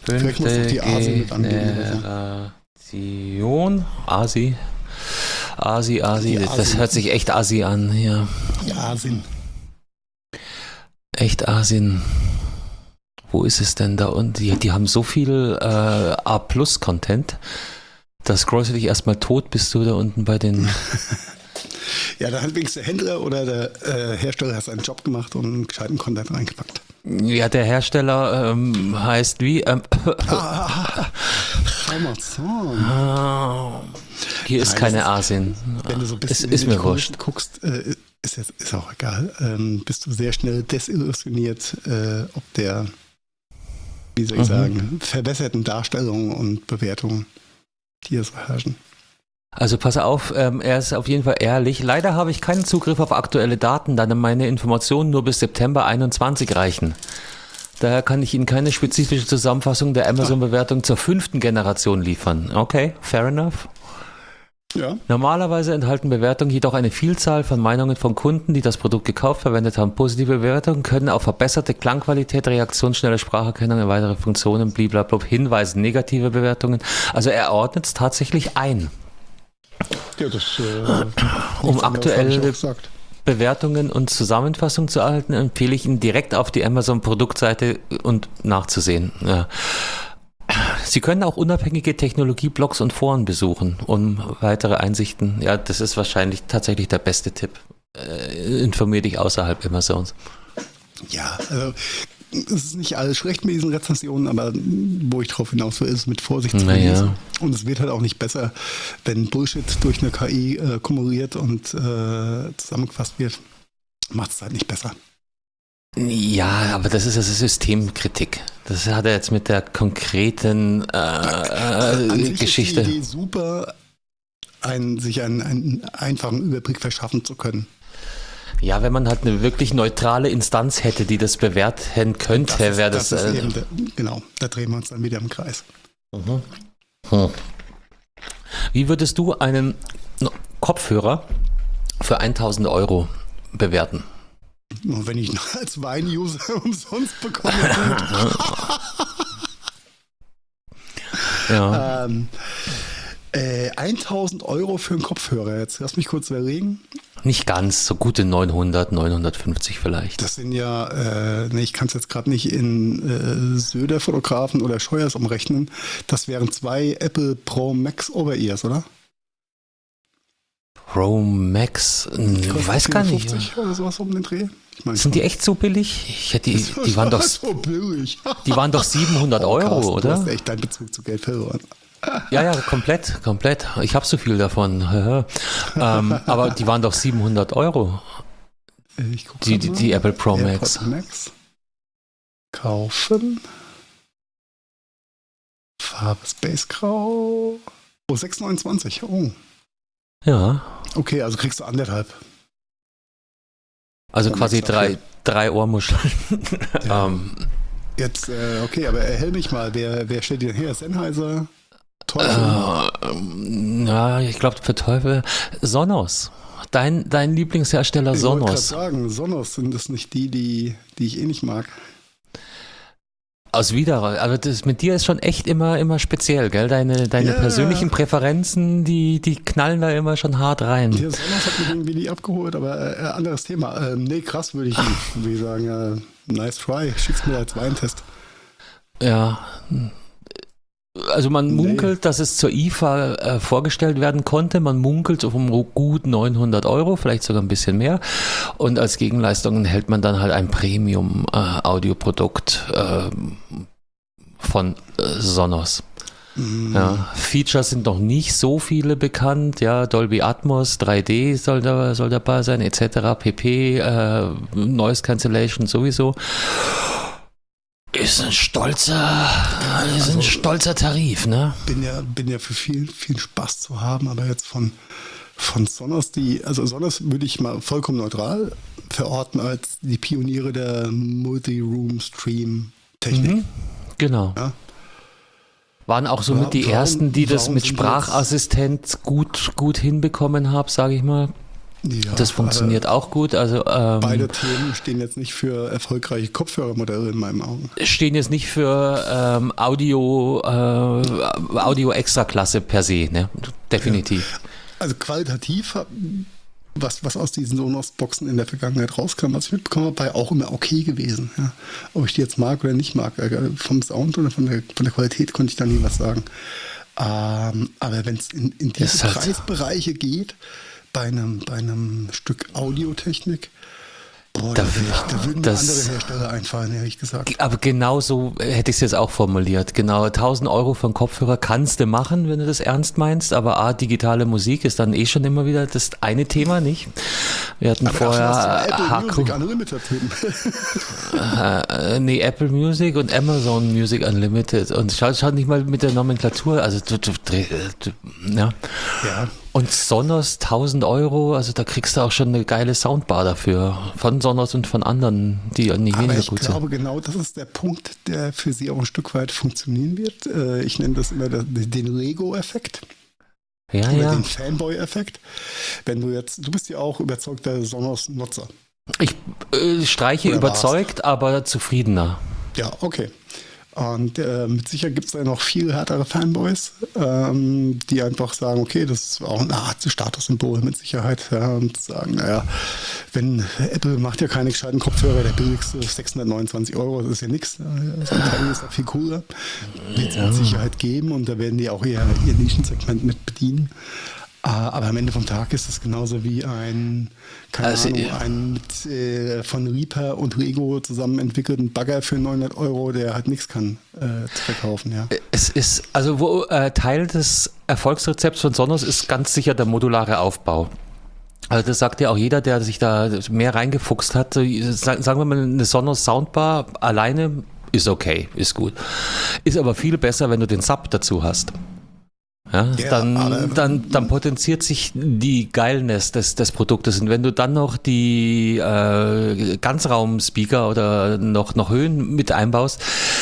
Vielleicht muss Fünfte doch die Asi mit angeben oder so. Generation. Asi. Asi, Asi. Die Das Asi. hört sich echt Asi an, ja. Die Asin. Echt Asien. Wo ist es denn da? Und die, die haben so viel äh, A-Plus-Content. Da scrollst du dich erstmal tot, bist du da unten bei den. Ja, da hat wenigstens der Händler oder der äh, Hersteller hat seinen Job gemacht und einen gescheiten Content reingepackt. Ja, der Hersteller ähm, heißt wie? Ähm, Ah, Amazon. ah, hier ist Nein, keine das ist- Asien. Wenn du so ein Es bisschen ist in die mir wurscht. Chronik guckst, äh, ist, jetzt, ist auch egal, ähm, bist du sehr schnell desillusioniert, äh, ob der, wie soll ich Mhm. sagen, verbesserten Darstellungen und Bewertungen, die hier so herrschen. Also pass auf, ähm, er ist auf jeden Fall ehrlich. Leider habe ich keinen Zugriff auf aktuelle Daten, da meine Informationen nur bis September einundzwanzig reichen. Daher kann ich Ihnen keine spezifische Zusammenfassung der Amazon-Bewertung zur fünften Generation liefern. Okay, fair enough. Ja, Normalerweise enthalten Bewertungen jedoch eine Vielzahl von Meinungen von Kunden, die das Produkt gekauft, verwendet haben. Positive Bewertungen können auf verbesserte Klangqualität, Reaktionsschnelle Spracherkennung, weitere Funktionen, blablabla hinweisen. Negative Bewertungen. Also er ordnet es tatsächlich ein. ja das äh, Um nichts anderes aktuelle hab ich auch gesagt. Bewertungen und Zusammenfassung zu erhalten, empfehle ich Ihnen direkt auf die Amazon-Produktseite und nachzusehen. Ja. Sie können auch unabhängige Technologie-Blogs und Foren besuchen, um weitere Einsichten. Ja, das ist wahrscheinlich tatsächlich der beste Tipp. Äh, informier dich außerhalb Amazons. Ja, also es ist nicht alles schlecht mit diesen Rezensionen, aber wo ich drauf hinaus will, ist es mit Vorsicht zu Naja. genießen. Und es wird halt auch nicht besser, wenn Bullshit durch eine K I äh, kumuliert und äh, zusammengefasst wird. Macht es halt nicht besser. Ja, aber das ist also Systemkritik. Das hat er jetzt mit der konkreten äh, An äh, sich Geschichte. ist die Idee super, einen, sich einen, einen einfachen Überblick verschaffen zu können. Ja, wenn man halt eine wirklich neutrale Instanz hätte, die das bewerten könnte, ist- wäre das. ist äh, eben der, genau, da drehen wir uns dann wieder im Kreis. Mhm. Hm. Wie würdest du einen Kopfhörer für tausend Euro bewerten? Und wenn ich ihn als Wein-User umsonst bekomme, gut. Ja. ähm, äh, tausend Euro für einen Kopfhörer. Jetzt lass mich kurz überlegen. Nicht ganz, so gute neunhundert, neunhundertfünfzig vielleicht. Das sind ja, äh, nee, ich kann es jetzt gerade nicht in äh, Söder-Fotografen oder Scheuers umrechnen. Das wären zwei Apple Pro Max Over-Ears, oder? Pro Max, ich weiß gar nicht. vierhundertfünfzig oder sowas um den Dreh. Ich mein, Sind die echt so billig? Ich hätte die, die waren doch, so billig. die waren doch siebenhundert Oh, Euro, Carsten, Du hast oder? echt deinen Bezug zu Geld verloren. Ja, ja, komplett, komplett. Ich habe so viel davon. ähm, aber die waren doch siebenhundert Euro, Ich guck die, grad die, mal. die Apple Pro AirPod Max. Max. Kaufen. Farbe Space Grau. Oh, sechs neunundzwanzig. Oh. Ja, Okay, also kriegst du anderthalb. also Pro quasi Max dafür. drei, drei Ohrmuscheln. Ja. ähm, Jetzt, äh, okay, aber erhell mich mal. Wer, wer stellt dir her? Sennheiser? Teufel? äh, ja, ich glaube für Teufel. Sonos. Dein, dein Lieblingshersteller ich wollte gerade Sonos. sagen, Sonos sind das nicht die, die, die ich eh nicht mag. Aus Widerrall. Aber das mit dir ist schon echt immer, immer speziell, gell? Deine, deine Ja. persönlichen Präferenzen, die, die knallen da immer schon hart rein. Der Sonos hat mich irgendwie nie abgeholt, aber äh, anderes Thema. Ähm, nee, krass würde ich, würde ich sagen. Ja, nice try. Schick's mir als Weintest. Ja. Also man Nee. munkelt, dass es zur I F A äh, vorgestellt werden konnte. Man munkelt um gut neunhundert Euro, vielleicht sogar ein bisschen mehr. Und als Gegenleistung hält man dann halt ein Premium-Audioprodukt äh, von äh, Sonos. Mhm. Ja. Features sind noch nicht so viele bekannt. Ja, Dolby Atmos, drei D soll, da, soll dabei sein, et cetera pp. Äh, Noise Cancellation sowieso. Ist ein stolzer, ist ein stolzer Tarif, ne? Bin ja, bin ja für viel, viel Spaß zu haben, aber jetzt von, von Sonos, die, also Sonos würde ich mal vollkommen neutral verorten als die Pioniere der Multi-Room-Stream-Technik. Mhm, genau. Ja. Waren auch somit die Warum- ersten, die das warum mit sind die Sprachassistent gut, gut hinbekommen haben, sage ich mal. Ja, das funktioniert auch gut. Also ähm, beide Themen stehen jetzt nicht für erfolgreiche Kopfhörermodelle in meinen Augen. Stehen jetzt nicht für ähm, Audio, äh, Audio Extraklasse per se, ne? Definitiv. Ja. Also qualitativ, was, was aus diesen Sonos-Boxen in der Vergangenheit rauskam, was ich mitbekommen habe, war ja auch immer okay gewesen. Ja. Ob ich die jetzt mag oder nicht mag, vom Sound oder von der, von der Qualität konnte ich da nie was sagen. Ähm, aber wenn es in, in diese halt Preisbereiche geht, bei einem, bei einem Stück Audiotechnik, boah, da, da, ich, da würden mir andere Hersteller einfallen, ehrlich gesagt. Aber genau so hätte ich es jetzt auch formuliert. Genau, tausend Euro für einen Kopfhörer kannst du machen, wenn du das ernst meinst, aber A, digitale Musik ist dann eh schon immer wieder das eine Thema, nicht? Wir hatten aber vorher Apple Music Unlimited. äh, nee, Apple Music und Amazon Music Unlimited und schaut schau nicht mal mit der Nomenklatur, also du, du, du, ja. ja. Und Sonos tausend Euro, also da kriegst du auch schon eine geile Soundbar dafür. Von Sonos und von anderen, die nicht weniger gut sind. Ich glaube, genau das ist der Punkt, der für sie auch ein Stück weit funktionieren wird. Ich nenne das immer den Lego-Effekt. Ja, oder ja. den Fanboy-Effekt. Wenn du jetzt, du bist ja auch überzeugter Sonos-Nutzer. Ich äh, streiche oder überzeugt, warst. aber zufriedener. Ja, okay. Und äh, mit Sicherheit gibt es da noch viel härtere Fanboys, ähm, die einfach sagen, okay, das ist auch eine Art Statussymbol mit Sicherheit. Ja, und sagen, naja, wenn Apple macht ja keine gescheiten Kopfhörer, der billigste sechshundertneunundzwanzig Euro, das ist ja nichts. Das ist ja viel cooler. Wird es ja. mit Sicherheit geben und da werden die auch eher ihr Nischensegment mit bedienen. Aber am Ende vom Tag ist es genauso wie ein, keine also, Ahnung, ein mit, äh, von Reaper und Lego zusammen entwickelten Bagger für neunhundert Euro, der halt nichts kann, äh, zu verkaufen. Ja. Es ist, also wo, äh, Teil des Erfolgsrezepts von Sonos ist ganz sicher der modulare Aufbau. Also das sagt ja auch jeder, der sich da mehr reingefuchst hat. Sagen wir mal, eine Sonos Soundbar alleine ist okay, ist gut. Ist aber viel besser, wenn du den Sub dazu hast. Ja, ja, dann, aber, dann, dann potenziert sich die Geilness des, des Produktes. Und wenn du dann noch die äh, Ganzraum-Speaker oder noch, noch Höhen mit einbaust,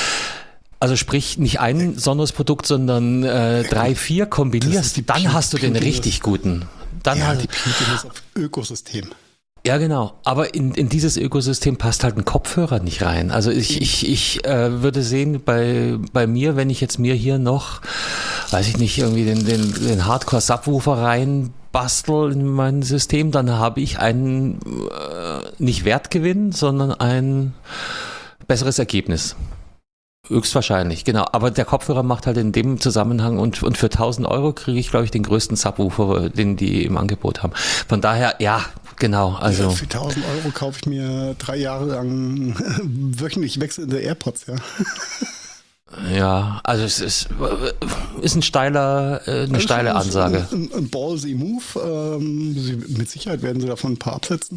also sprich nicht ein Sonos-Produkt, sondern äh, drei, vier kombinierst, dann P- hast du den richtig guten. Dann ja, halt, die P- auf Ökosystem. Ja, genau. Aber in, in dieses Ökosystem passt halt ein Kopfhörer nicht rein. Also ich, ich, ich äh, würde sehen, bei, bei mir, wenn ich jetzt mir hier noch, weiß ich nicht, irgendwie den, den, den Hardcore-Subwoofer rein bastel in mein System, dann habe ich einen äh, nicht Wertgewinn, sondern ein besseres Ergebnis. Höchstwahrscheinlich, genau. Aber der Kopfhörer macht halt in dem Zusammenhang und, und für tausend Euro kriege ich, glaube ich, den größten Subwoofer, den die im Angebot haben. Von daher, ja, genau. Also ja, für tausend Euro kaufe ich mir drei Jahre lang wöchentlich wechselnde AirPods, ja. Ja, also es ist, ist ein steiler, eine also steile Ansage. Ein, ein ballsy Move. Ähm, mit Sicherheit werden sie davon ein paar absetzen.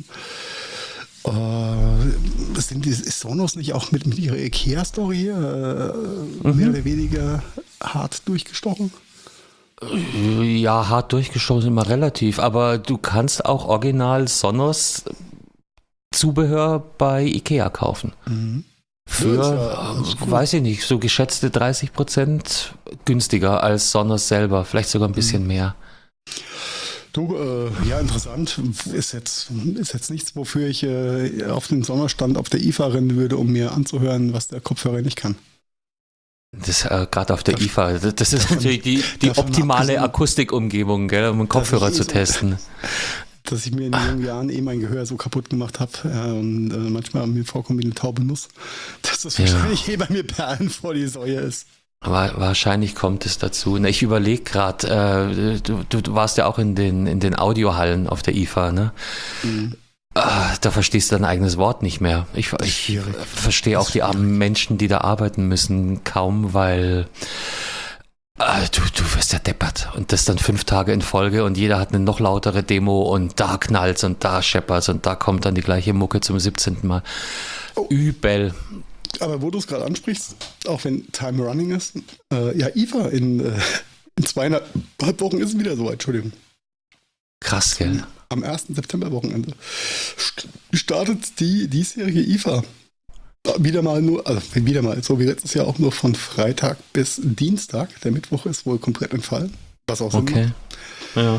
Uh, sind die ist Sonos nicht auch mit, mit ihrer IKEA-Story äh, mhm. mehr oder weniger hart durchgestochen? Ja, hart durchgestochen ist immer relativ, aber du kannst auch original Sonos Zubehör bei IKEA kaufen. Mhm. Für, ja, ja, weiß ich nicht, so geschätzte dreißig Prozent günstiger als Sonos selber, vielleicht sogar ein bisschen mhm. mehr. Du, äh, ja, interessant. Ist jetzt, ist jetzt nichts, wofür ich äh, auf den Sommerstand auf der I F A rennen würde, um mir anzuhören, was der Kopfhörer nicht kann. Das äh, gerade auf der Darf, I F A, das, das ist davon, natürlich die, die optimale Akustikumgebung, gell, um einen Kopfhörer zu testen. So, dass ich mir in den jungen Jahren eh mein Gehör so kaputt gemacht habe äh, und äh, manchmal mir vorkommt wie eine taube Nuss, dass das ja. wahrscheinlich eh bei mir Perlen vor die Säue ist. Wahrscheinlich kommt es dazu. Ich überlege gerade, äh, du, du, du warst ja auch in den, in den Audiohallen auf der I F A, ne? Mhm. Ah, da verstehst du dein eigenes Wort nicht mehr. Ich, ich verstehe auch die armen Menschen, die da arbeiten müssen, kaum, weil äh, du, du wirst ja deppert. Und das dann fünf Tage in Folge und jeder hat eine noch lautere Demo und da knallt's und da scheppert's und da kommt dann die gleiche Mucke zum siebzehnten Mal. Oh. Übel. Aber wo du es gerade ansprichst, auch wenn Time Running ist, äh, ja, I F A in, äh, in zweieinhalb Wochen ist es wieder so, Entschuldigung. Krass, gell? Am ersten September-Wochenende startet die diesjährige I F A. Wieder mal nur, also wieder mal, so wie letztes Jahr auch nur von Freitag bis Dienstag. Der Mittwoch ist wohl komplett entfallen. Was auch Sinn Okay. macht.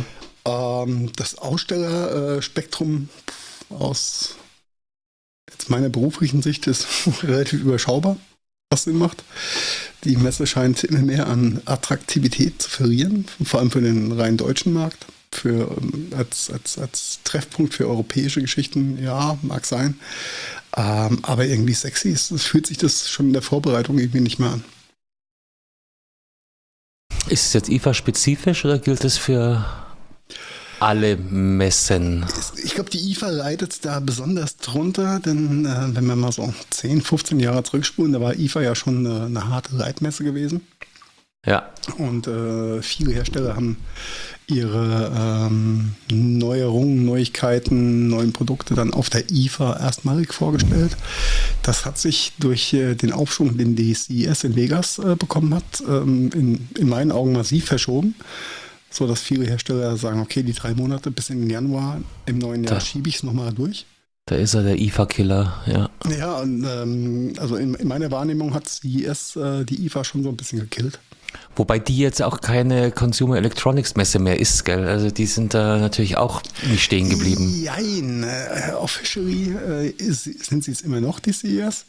Ähm, das Ausstellerspektrum aus jetzt meiner beruflichen Sicht ist relativ überschaubar, was Sinn macht. Die Messe scheint immer mehr an Attraktivität zu verlieren, vor allem für den rein deutschen Markt. Für, als, als, als Treffpunkt für europäische Geschichten, ja, mag sein. Ähm, aber irgendwie sexy ist, es fühlt sich das schon in der Vorbereitung irgendwie nicht mehr an. Ist es jetzt I F A-spezifisch oder gilt es für alle Messen? Ich glaube, die I F A leidet da besonders drunter, denn äh, wenn wir mal so zehn, fünfzehn Jahre zurückspulen, da war I F A ja schon eine, eine harte Leitmesse gewesen. Ja. Und äh, viele Hersteller haben ihre ähm, Neuerungen, Neuigkeiten, neuen Produkte dann auf der I F A erstmalig vorgestellt. Das hat sich durch äh, den Aufschwung, den die C E S in Vegas äh, bekommen hat, ähm, in, in meinen Augen massiv verschoben, so dass viele Hersteller sagen, okay, die drei Monate bis in den Januar im neuen Jahr da schiebe ich es nochmal durch. Da ist er, der I F A-Killer, ja. Ja, und, ähm, also in, in meiner Wahrnehmung hat C E S äh, die I F A schon so ein bisschen gekillt. Wobei die jetzt auch keine Consumer Electronics Messe mehr ist, gell? Also die sind da natürlich auch nicht stehen geblieben. Nein, äh, officially äh, ist, sind sie es immer noch, die C E S.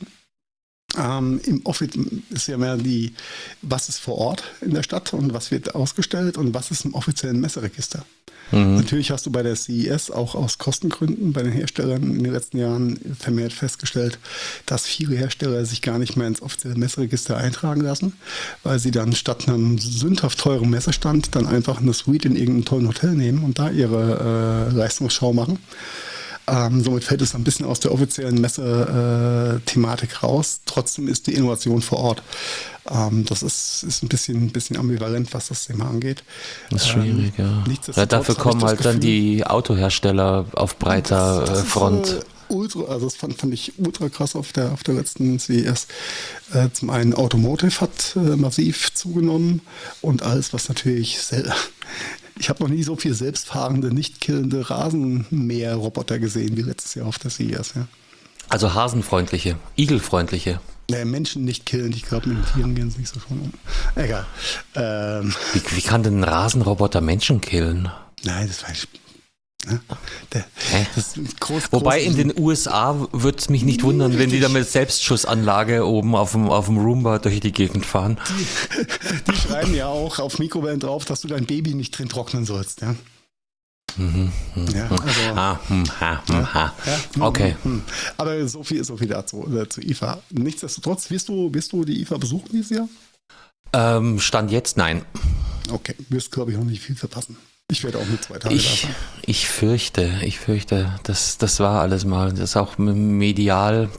Ähm, Im Office ist ja mehr die, was ist vor Ort in der Stadt und was wird ausgestellt und was ist im offiziellen Messeregister. Mhm. Natürlich hast du bei der C E S auch aus Kostengründen bei den Herstellern in den letzten Jahren vermehrt festgestellt, dass viele Hersteller sich gar nicht mehr ins offizielle Messeregister eintragen lassen, weil sie dann statt einem sündhaft teuren Messestand dann einfach eine Suite in irgendeinem tollen Hotel nehmen und da ihre äh, Leistungsschau machen. Ähm, somit fällt es ein bisschen aus der offiziellen Messe-Thematik äh, raus. Trotzdem ist die Innovation vor Ort. Ähm, das ist, ist ein bisschen, ein bisschen ambivalent, was das Thema angeht. Das ist schwierig, ähm, ja. ja. Dafür kommen halt Gefühl, dann die Autohersteller auf breiter das, das Front. Ist, äh, ultra, also das fand, fand ich ultra krass auf der, auf der letzten C E S. Äh, zum einen Automotive hat äh, massiv zugenommen und alles, was natürlich sehr Ich habe noch nie so viel selbstfahrende, nicht killende Rasenmäher-Roboter gesehen wie letztes Jahr auf der C E S. Ja. Also hasenfreundliche, igelfreundliche. Naja, Menschen nicht killen. Ich glaube, mit den Tieren gehen sie nicht so schon um. Egal. Ähm. Wie, wie kann denn ein Rasenroboter Menschen killen? Nein, das weiß ich. Ne? Der, das ist groß, Wobei groß in den U S A würde es mich nicht wundern, richtig, wenn die da mit Selbstschussanlage oben auf dem, auf dem Roomba durch die Gegend fahren. Die, die schreiben ja auch auf Mikrowellen drauf, dass du dein Baby nicht drin trocknen sollst. Ja. Mhm, mh, ja, also, ah, hm, ha, hm, ha. Ja, okay. Hm, hm. Aber so viel, so viel dazu, äh, zu I F A. Nichtsdestotrotz, wirst du, wirst du die I F A besuchen dieses Jahr? Ähm, Stand jetzt nein. Okay, wirst glaube ich noch nicht viel verpassen. Ich werde auch mit zwei Tagen ich, da sein. Ich fürchte, ich fürchte, das, das war alles mal. Das ist auch medial,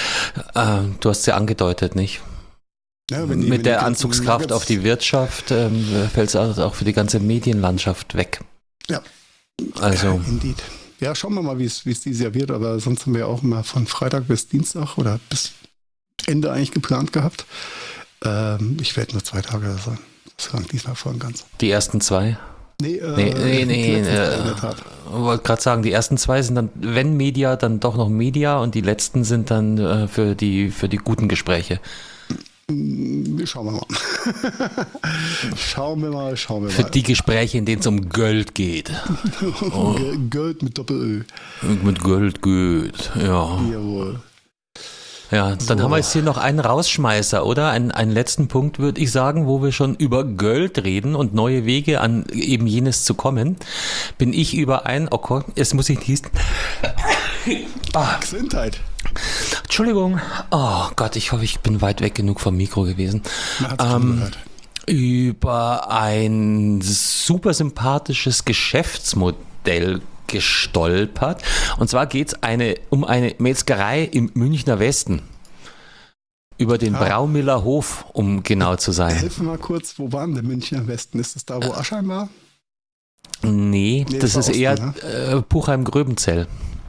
äh, du hast es ja angedeutet, nicht? Ja, wenn die, mit wenn der Anzugskraft Nuggets auf die Wirtschaft ähm, fällt es auch für die ganze Medienlandschaft weg. Ja, also. Ja, indeed. Ja, schauen wir mal, wie es dieses Jahr wird, aber sonst haben wir auch immer von Freitag bis Dienstag oder bis Ende eigentlich geplant gehabt. Ähm, ich werde nur zwei Tage da sein. Das langt diesmal voll und ganz. Die ersten zwei? Nee, äh, nee, nee, nee äh, ich wollte gerade sagen, die ersten zwei sind dann, wenn Media, dann doch noch Media und die letzten sind dann äh, für die für die guten Gespräche. Schauen wir mal. schauen wir mal, schauen wir für mal. Für die Gespräche, in denen es um Geld geht. Oh. Geld mit Doppel-Ö. Mit Geld geht, ja. Jawohl. Ja, dann so. Haben wir jetzt hier noch einen Rausschmeißer, oder? Ein, einen letzten Punkt, würde ich sagen, wo wir schon über Geld reden und neue Wege an eben jenes zu kommen. Bin ich überein, oh Gott, jetzt muss ich hießen. Ah. Gesundheit. Entschuldigung. Oh Gott, ich hoffe, ich bin weit weg genug vom Mikro gewesen. Ähm, über ein super sympathisches Geschäftsmodell gestolpert. Und zwar geht es eine, um eine Metzgerei im Münchner Westen. Über den ah. Braumiller Hof, um genau zu sein. Helfen wir mal kurz, wo war denn der Münchner Westen? Ist das da, wo Aschheim war? Nee, nee das, das ist Osten, eher ne? äh, Puchheim-Gröbenzell.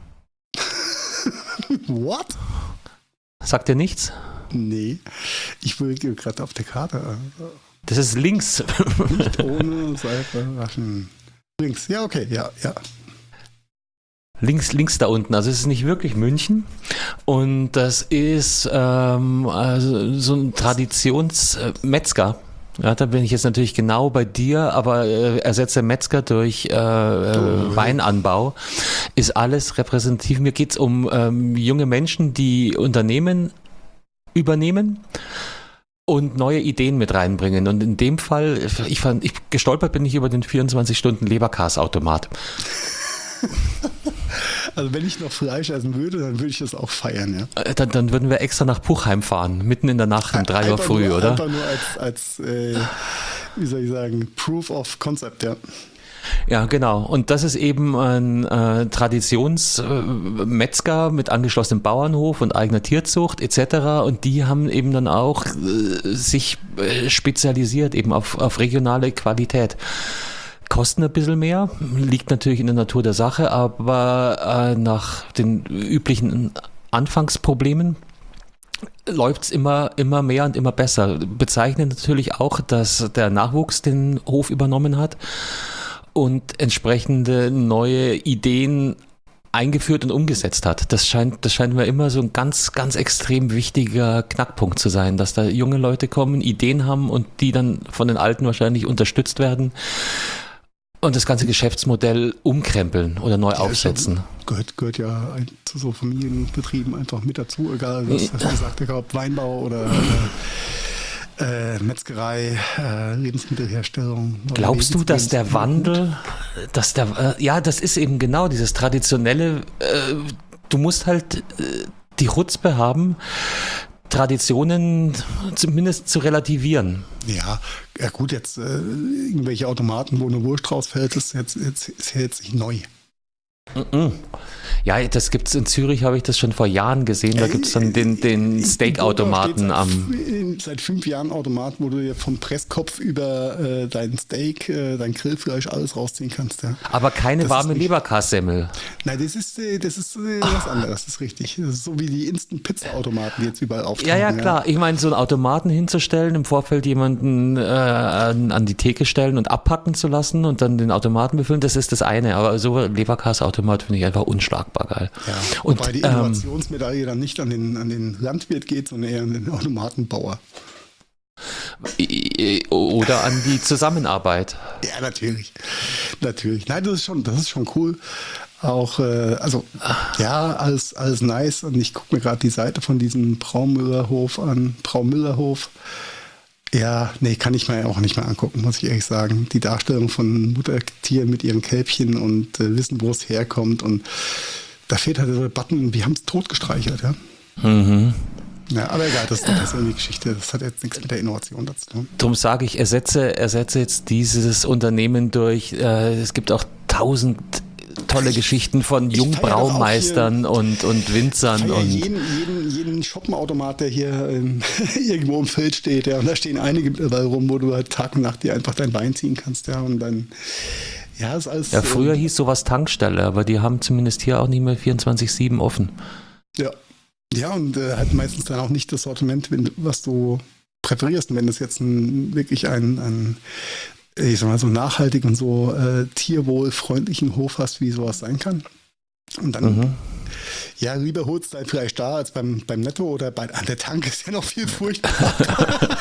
What? Sagt dir nichts? Nee, ich will gerade auf der Karte. Das ist links. Nicht ohne Seife waschen. Links, ja, okay, ja, ja. Links, links da unten. Also es ist nicht wirklich München. Und das ist ähm, also so ein Traditionsmetzger. Ja, da bin ich jetzt natürlich genau bei dir, aber äh, ersetze Metzger durch äh, äh, Weinanbau, ist alles repräsentativ. Mir geht's um ähm, junge Menschen, die Unternehmen übernehmen und neue Ideen mit reinbringen. Und in dem Fall, ich fand, ich gestolpert bin ich über den vierundzwanzig Stunden Leberkas-Automat. Also wenn ich noch Fleisch essen würde, dann würde ich das auch feiern, ja. Dann, dann würden wir extra nach Puchheim fahren, mitten in der Nacht um drei Uhr früh, nur, oder? Einfach nur als, als äh, wie soll ich sagen, Proof of Concept, ja. Ja, genau. Und das ist eben ein äh, Traditionsmetzger äh, mit angeschlossenem Bauernhof und eigener Tierzucht et cetera. Und die haben eben dann auch äh, sich äh, spezialisiert eben auf, auf regionale Qualität. Kosten ein bisschen mehr, liegt natürlich in der Natur der Sache, aber äh, nach den üblichen Anfangsproblemen läuft es immer, immer mehr und immer besser. Bezeichnet natürlich auch, dass der Nachwuchs den Hof übernommen hat und entsprechende neue Ideen eingeführt und umgesetzt hat. Das scheint, das scheint mir immer so ein ganz, ganz extrem wichtiger Knackpunkt zu sein, dass da junge Leute kommen, Ideen haben und die dann von den Alten wahrscheinlich unterstützt werden. Und das ganze Geschäftsmodell umkrempeln oder neu ja, aufsetzen. Gehört, gehört ja zu so Familienbetrieben einfach mit dazu, egal was, was gesagt, egal ob Weinbau oder äh, Metzgerei, äh, Lebensmittelherstellung. Glaubst du, dass der Wandel, dass der, äh, ja, das ist eben genau dieses traditionelle, äh, du musst halt äh, die Chutzpe haben, Traditionen zumindest zu relativieren. Ja, ja gut, jetzt äh, irgendwelche Automaten, wo eine Wurst rausfällt, ist jetzt, jetzt, ist jetzt nicht neu. Mm-mm. Ja, das gibt's in Zürich, habe ich das schon vor Jahren gesehen. Da gibt es dann den, den Steak-Automaten am. Seit fünf Jahren Automat, wo du dir vom Presskopf über äh, dein Steak, äh, dein Grillfleisch alles rausziehen kannst. Ja. Aber keine das warme Leberkassemmel. Nein, das ist, das ist äh, was anderes, das ist richtig. Das ist so wie die Instant-Pizza-Automaten, die jetzt überall auftauchen. Ja, ja, klar. Ja. Ich meine, so einen Automaten hinzustellen, im Vorfeld jemanden äh, an, an die Theke stellen und abpacken zu lassen und dann den Automaten befüllen, das ist das eine. Aber so Leberkassautomat finde ich einfach unschlagbar geil. Ja, und, wobei die Innovationsmedaille ähm, dann nicht an den, an den Landwirt geht, sondern eher an den Automatenbauer. Oder an die Zusammenarbeit. Ja, natürlich. Natürlich. Nein, das ist schon, das ist schon cool. Auch, äh, also, ja, alles, alles nice. Und ich gucke mir gerade die Seite von diesem Braumüllerhof an. Braumüllerhof. Ja, nee, kann ich mir auch nicht mehr angucken, muss ich ehrlich sagen. Die Darstellung von Muttertieren mit ihren Kälbchen und äh, wissen, wo es herkommt. Und da fehlt halt so der Button, wir haben es totgestreichelt, ja. Mhm. Ja, aber egal, das ist eine persönliche Geschichte. Das hat jetzt nichts mit der Innovation dazu tun. Darum sage ich, ersetze, ersetze jetzt dieses Unternehmen durch, äh, es gibt auch tausend tolle Geschichten von Jungbraumeistern und, und Winzern. Ich und jeden, jeden, jeden Shoppenautomat, der hier ähm, irgendwo im Feld steht, ja, und da stehen einige dabei rum, wo du halt Tag und Nacht dir einfach dein Wein ziehen kannst, ja, und dann, ja, ist alles. Ja, früher ähm, hieß sowas Tankstelle, aber die haben zumindest hier auch nicht mehr vierundzwanzig sieben offen. Ja, ja, und äh, halt meistens dann auch nicht das Sortiment, wenn, was du präferierst. Und wenn das jetzt ein, wirklich ein, ein ich sag mal, so nachhaltig und so äh, tierwohlfreundlichen Hof hast, wie sowas sein kann. Und dann, mhm. ja, lieber holst du dein Fleisch da als beim, beim Netto oder bei an der Tank ist ja noch viel furchtbarer.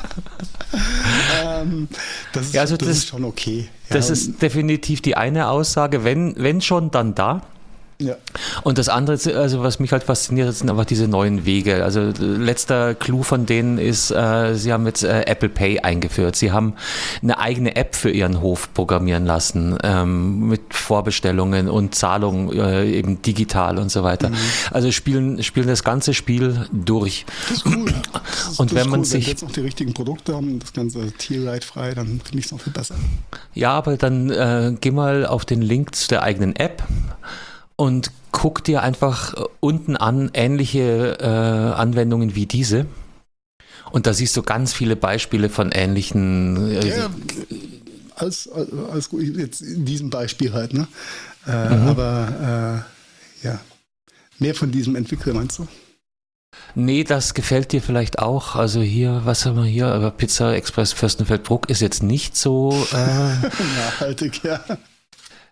ähm, das ist, ja, also das das ist schon okay. Ja, das ist definitiv die eine Aussage, wenn, wenn schon, dann da. Ja. Und das andere, also was mich halt fasziniert, sind einfach diese neuen Wege. Also letzter Clou von denen ist, äh, sie haben jetzt äh, Apple Pay eingeführt. Sie haben eine eigene App für ihren Hof programmieren lassen, ähm, mit Vorbestellungen und Zahlungen äh, eben digital und so weiter. Mhm. Also spielen, spielen das ganze Spiel durch. Das ist cool. Das ist, und das wenn man cool. sich wenn jetzt noch die richtigen Produkte haben, das ganze tierleidfrei, dann finde ich es noch viel besser. Ja, aber dann äh, geh mal auf den Link zu der eigenen App und guck dir einfach unten an ähnliche äh, Anwendungen wie diese. Und da siehst du ganz viele Beispiele von ähnlichen. Äh, ja, als, als, als jetzt in diesem Beispiel halt, ne? Äh, mhm. Aber äh, ja, mehr von diesem Entwickler, meinst du? Nee, das gefällt dir vielleicht auch. Also hier, was haben wir hier? Aber Pizza Express Fürstenfeldbruck ist jetzt nicht so äh, nachhaltig, ja.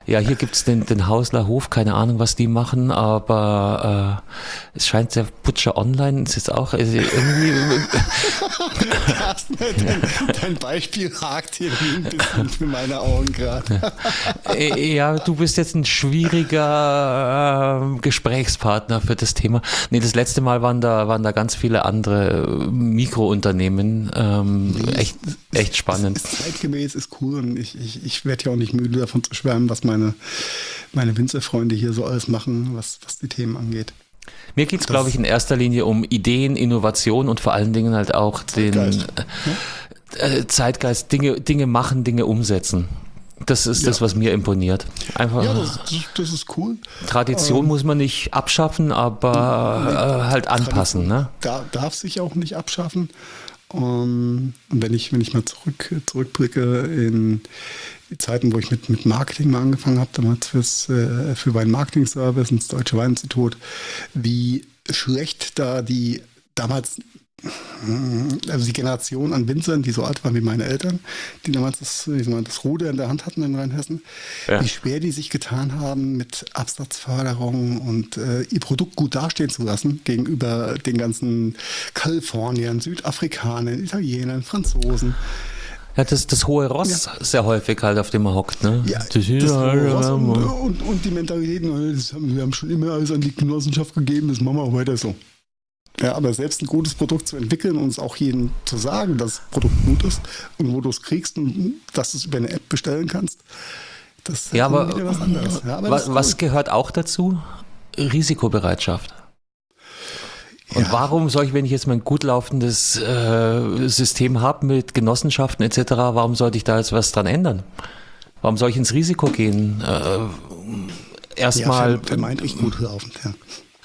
Ja, hier gibt's den, den Hausler Hof, keine Ahnung, was die machen, aber äh, es scheint der Butcher Online, ist jetzt auch ist irgendwie... Carsten, dein, dein Beispiel hakt hier ein bisschen für meine Augen gerade. Ja, du bist jetzt ein schwieriger äh, Gesprächspartner für das Thema. Nee, das letzte Mal waren da, waren da ganz viele andere Mikrounternehmen. Ähm, nee, echt, echt spannend. Ist, ist zeitgemäß, ist cool und ich, ich, ich werde ja auch nicht müde davon zu schwärmen, was meine, meine Winzerfreunde hier so alles machen, was, was die Themen angeht. Mir geht es, glaube ich, in erster Linie um Ideen, Innovation und vor allen Dingen halt auch den äh, Zeitgeist, Dinge, Dinge machen, Dinge umsetzen. Das ist ja. das, was mir imponiert. Einfach, ja, das, das ist cool. Tradition ähm, muss man nicht abschaffen, aber äh, halt anpassen. Ne? Da, darf sich auch nicht abschaffen. Und wenn ich, wenn ich mal zurück, zurückblicke in die Zeiten, wo ich mit, mit Marketing mal angefangen habe, damals fürs, äh, für Weinmarketing-Service und das Deutsche Weininstitut, wie schlecht da die damals, also die Generation an Winzern, die so alt waren wie meine Eltern, die damals das, ich sag mal, das Ruder in der Hand hatten in Rheinhessen, ja. wie schwer die sich getan haben mit Absatzförderung und äh, ihr Produkt gut dastehen zu lassen gegenüber den ganzen Kaliforniern, Südafrikanern, Italienern, Franzosen. Ja, das, das hohe Ross ja. sehr häufig halt, auf dem man hockt, ne? Ja, das, das hohe Ross und, und, und die Mentalitäten, das haben, wir haben schon immer alles an die Genossenschaft gegeben, das machen wir auch weiter so. Ja, aber selbst ein gutes Produkt zu entwickeln und es auch jedem zu sagen, dass das Produkt gut ist und wo du es kriegst und dass du es über eine App bestellen kannst, das ist ja, aber, wieder was anderes. Ja, aber was, was gehört auch dazu? Risikobereitschaft. Und ja. warum soll ich, wenn ich jetzt mein gut laufendes äh, System habe mit Genossenschaften et cetera, warum sollte ich da jetzt was dran ändern? Warum soll ich ins Risiko gehen? Äh, Erstmal... Ja, vermeintlich gut laufend, ja.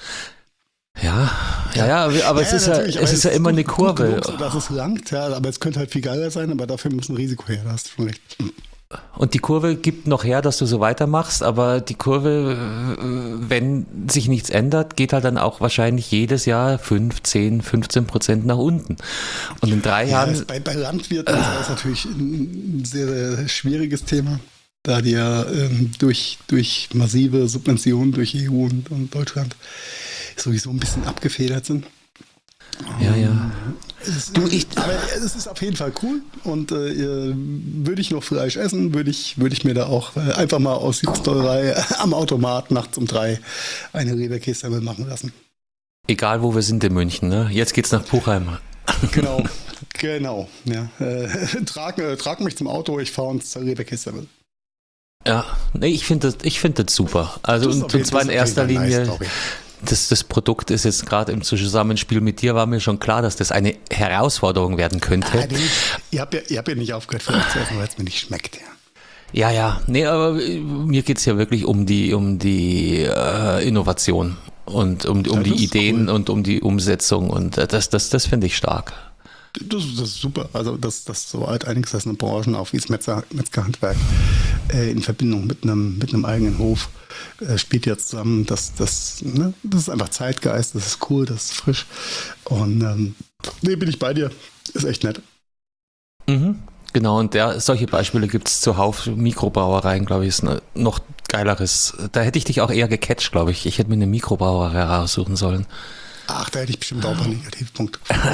Ja, ja, ja, aber, aber ja, es ist ja, es ist, ist ja immer gut, eine Kurve. Gut genug, dass es langt, ja, aber es könnte halt viel geiler sein, aber dafür muss ein Risiko her, da hast du schon recht. Und die Kurve gibt noch her, dass du so weitermachst, aber die Kurve, wenn sich nichts ändert, geht halt dann auch wahrscheinlich jedes Jahr fünf, zehn, fünfzehn Prozent nach unten. Und in drei ja, Jahren... Bei, bei Landwirten äh, ist das natürlich ein sehr, sehr schwieriges Thema, da die ja ähm, durch, durch massive Subventionen durch E U und, und Deutschland sowieso ein bisschen abgefedert sind. Ja, ja. Es, du, ich, aber es ist auf jeden Fall cool und äh, würde ich noch Fleisch essen, würde ich, würde ich mir da auch äh, einfach mal aus Sitztollerei am Automat nachts um drei eine Leberkässemmel machen lassen. Egal, wo wir sind in München, ne? Jetzt geht's nach Puchheim. Genau, genau. Ja. Äh, trag, äh, trag mich zum Auto, ich fahre uns zur Leberkässemmel. Ja, nee, ich finde das, ich finde das super. Also und, und zwar in erster Linie... Nice, Das, das Produkt ist jetzt gerade im Zusammenspiel mit dir, war mir schon klar, dass das eine Herausforderung werden könnte. Ah, nee, ihr habt ja, ihr habt ja nicht aufgehört, für euch zu essen, weil es mir nicht schmeckt. Ja, Ja, ja. Nee, aber mir geht es ja wirklich um die, um die äh, Innovation und um, um ja, die Ideen cool. und um die Umsetzung. Und das, das, das finde ich stark. Das, das ist super. Also, dass das so alteingesessene Branchen, auch wie das Metzger, Metzgerhandwerk, äh, in Verbindung mit einem, mit einem eigenen Hof äh, spielt ja zusammen. Das, das, ne, das ist einfach Zeitgeist, das ist cool, das ist frisch. Und ähm, nee, bin ich bei dir. Ist echt nett. Mhm. Genau, und der, solche Beispiele gibt es zuhauf. Mikrobrauereien, glaube ich, ist ne, noch geileres. Da hätte ich dich auch eher gecatcht, glaube ich. Ich hätte mir eine Mikrobrauerei raussuchen sollen. Ach, da hätte ich bestimmt auch ein paar Negativpunkte gefunden.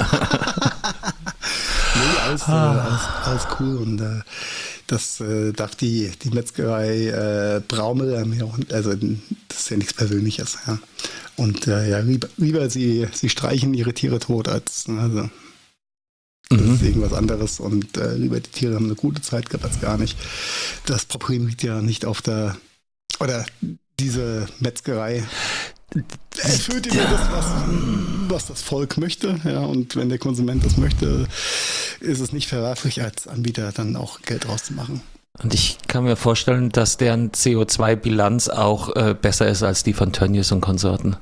Nee, alles, ah. äh, alles, alles cool. Und äh, das äh, darf die, die Metzgerei äh, Braumüller, also das ist ja nichts Persönliches. Ja. Und äh, ja, lieber, lieber sie, sie streichen ihre Tiere tot, als also, das mhm. ist irgendwas anderes. Und äh, lieber die Tiere haben eine gute Zeit gehabt als gar nicht. Das Problem liegt ja nicht auf der, oder diese Metzgerei erfüllt immer das, was, was das Volk möchte. Ja, und wenn der Konsument das möchte, ist es nicht verwerflich, als Anbieter dann auch Geld rauszumachen. Und ich kann mir vorstellen, dass deren C O zwei Bilanz auch äh, besser ist als die von Tönnies und Konsorten.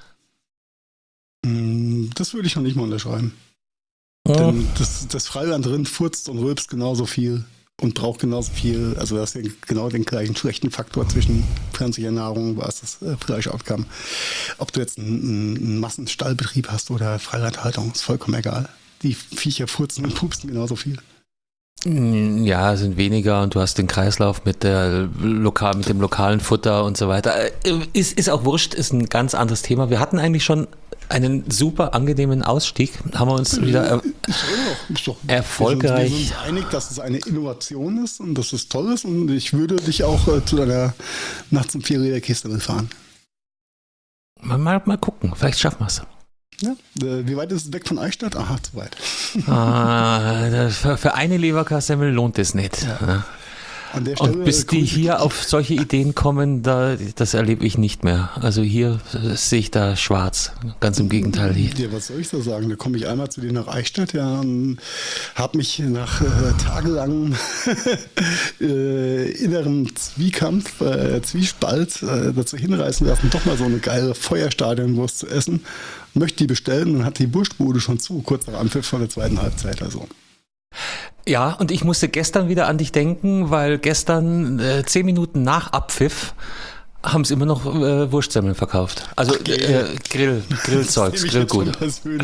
Das würde ich noch nicht mal unterschreiben. Oh. Denn das, das Freilandrind furzt und rülpst genauso viel und braucht genauso viel, also das ist genau den gleichen schlechten Faktor zwischen pflanzlicher Nahrung, was das äh, Fleischaufkommen. Ob du jetzt einen, einen Massenstallbetrieb hast oder Freilandhaltung, ist vollkommen egal. Die Viecher furzen und pupsen genauso viel. Ja, sind weniger und du hast den Kreislauf mit, der lokal, mit dem lokalen Futter und so weiter. Ist, ist auch wurscht, ist ein ganz anderes Thema. Wir hatten eigentlich schon einen super angenehmen Ausstieg. Haben wir uns wieder er- ist doch, ist doch, erfolgreich. Wir sind uns einig, dass es eine Innovation ist und dass es toll ist und ich würde dich auch äh, zu deiner nachts um vier der Kiste fahren. Mal, mal, mal gucken, vielleicht schaffen wir es. Ja, äh, wie weit ist es weg von Eichstätt? Aha, zu weit. Ah, für, für eine Leberkassemmel lohnt es nicht. Ja. An der Stelle, Und bis die hier auf solche Ideen kommen, da, das erlebe ich nicht mehr. Also hier äh, sehe ich da schwarz. Ganz im Gegenteil. Ja, was soll ich da sagen? Da komme ich einmal zu dir nach Eichstätt, ja, und habe mich nach äh, tagelangem äh, inneren Zwiekampf, äh, Zwiespalt äh, dazu hinreißen lassen, doch mal so eine geile Feuerstadionwurst zu essen. Möchte die bestellen und hat die Wurstbude schon zu, kurz nach Anpfiff von der zweiten Halbzeit. Also. Ja, und ich musste gestern wieder an dich denken, weil gestern, äh, zehn Minuten nach Abpfiff, haben sie immer noch äh, Wurstsemmeln verkauft. Also Okay. äh, Grill, Grillzeugs, Grillgut.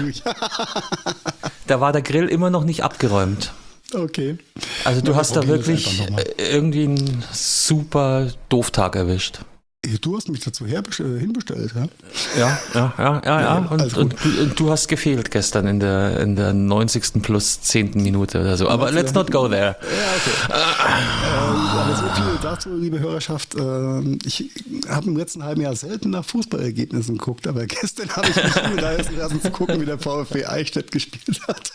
Da war der Grill immer noch nicht abgeräumt. Okay. Also du Na, hast da probieren wir es wirklich einfach noch mal. äh, irgendwie einen super Dooftag erwischt. Du hast mich dazu herbestell- hinbestellt, ja? Ja, ja, ja, ja, ja. Und, alles und, du- und du hast gefehlt gestern in der, in der neunzigsten plus zehnten Minute oder so. Aber let's not go there. Ja, okay. ähm, aber so viel dazu, liebe Hörerschaft. Ähm, ich habe im letzten halben Jahr selten nach Fußballergebnissen geguckt, aber gestern habe ich mich hinreißen lassen zu gucken, wie der VfB Eichstätt gespielt hat.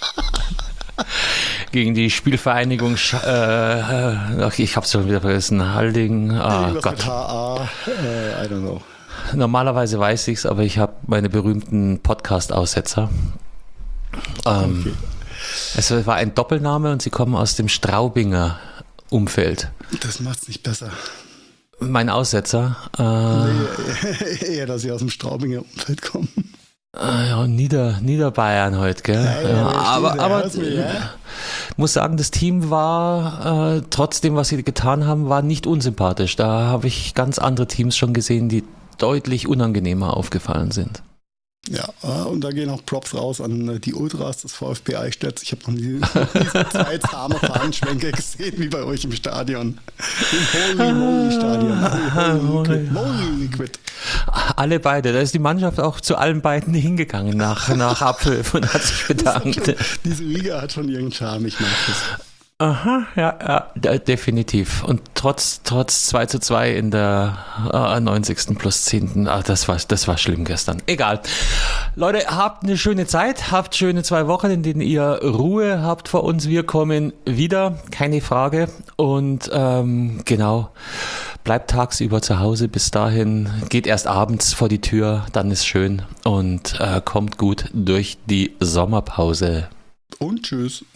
Gegen die Spielvereinigung, Sch- äh, ach, ich hab's schon wieder vergessen, Halding, ah Irgendwas mit Gott. H A, äh, I don't know. Normalerweise weiß ich's, aber ich habe meine berühmten Podcast-Aussetzer. Ähm, Okay. Es war ein Doppelname und sie kommen aus dem Straubinger Umfeld. Das macht's nicht besser. Mein Aussetzer, äh, Nee, eher, dass sie aus dem Straubinger Umfeld kommen. äh, ja, Nieder, Niederbayern heute, gell? Ja, ja, Ja, da steht aber er, aber hörst du, ja? muss sagen, das Team war, äh, trotzdem, was sie getan haben, war nicht unsympathisch. Da habe ich ganz andere Teams schon gesehen, die deutlich unangenehmer aufgefallen sind. Ja, und da gehen auch Props raus an die Ultras des VfB Eichstätt. Ich habe noch nie diese zwei zahme Fahnenschwenker gesehen wie bei euch im Stadion. Im Holy Moly Stadion. Holy Moly Liquid. Alle beide, da ist die Mannschaft auch zu allen beiden hingegangen nach, nach Abpfiff und hat sich bedankt. Diese Liga hat schon ihren Charme, ich mag das. Aha, ja, ja, de- definitiv. Und trotz, trotz zwei zu zwei in der äh, neunzigsten plus zehnten Ach, das war, das war schlimm gestern. Egal. Leute, habt eine schöne Zeit, habt schöne zwei Wochen, in denen ihr Ruhe habt vor uns. Wir kommen wieder, keine Frage. Und ähm, genau, bleibt tagsüber zu Hause. Bis dahin, geht erst abends vor die Tür, dann ist schön. Und äh, kommt gut durch die Sommerpause. Und tschüss.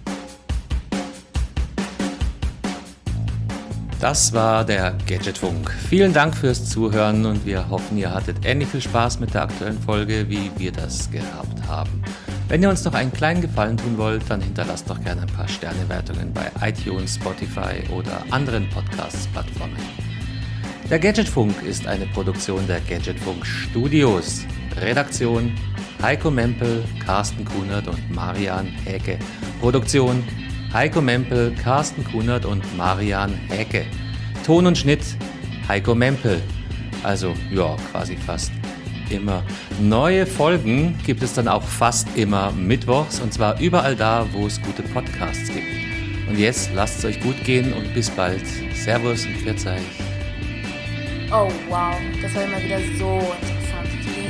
Das war der Gadgetfunk. Vielen Dank fürs Zuhören und wir hoffen, ihr hattet ähnlich viel Spaß mit der aktuellen Folge, wie wir das gehabt haben. Wenn ihr uns noch einen kleinen Gefallen tun wollt, dann hinterlasst doch gerne ein paar Sternewertungen bei iTunes, Spotify oder anderen Podcasts-Plattformen. Der Gadgetfunk ist eine Produktion der Gadgetfunk Studios. Redaktion Heiko Mempel, Carsten Kunert und Marian Häke. Produktion Heiko Mempel, Carsten Kunert und Marian Häke. Ton und Schnitt Heiko Mempel. Also, ja, quasi fast immer. Neue Folgen gibt es dann auch fast immer mittwochs und zwar überall da, wo es gute Podcasts gibt. Und jetzt lasst es euch gut gehen und bis bald. Servus und Pfiat euch. Oh wow, das war immer wieder so interessant. Vielen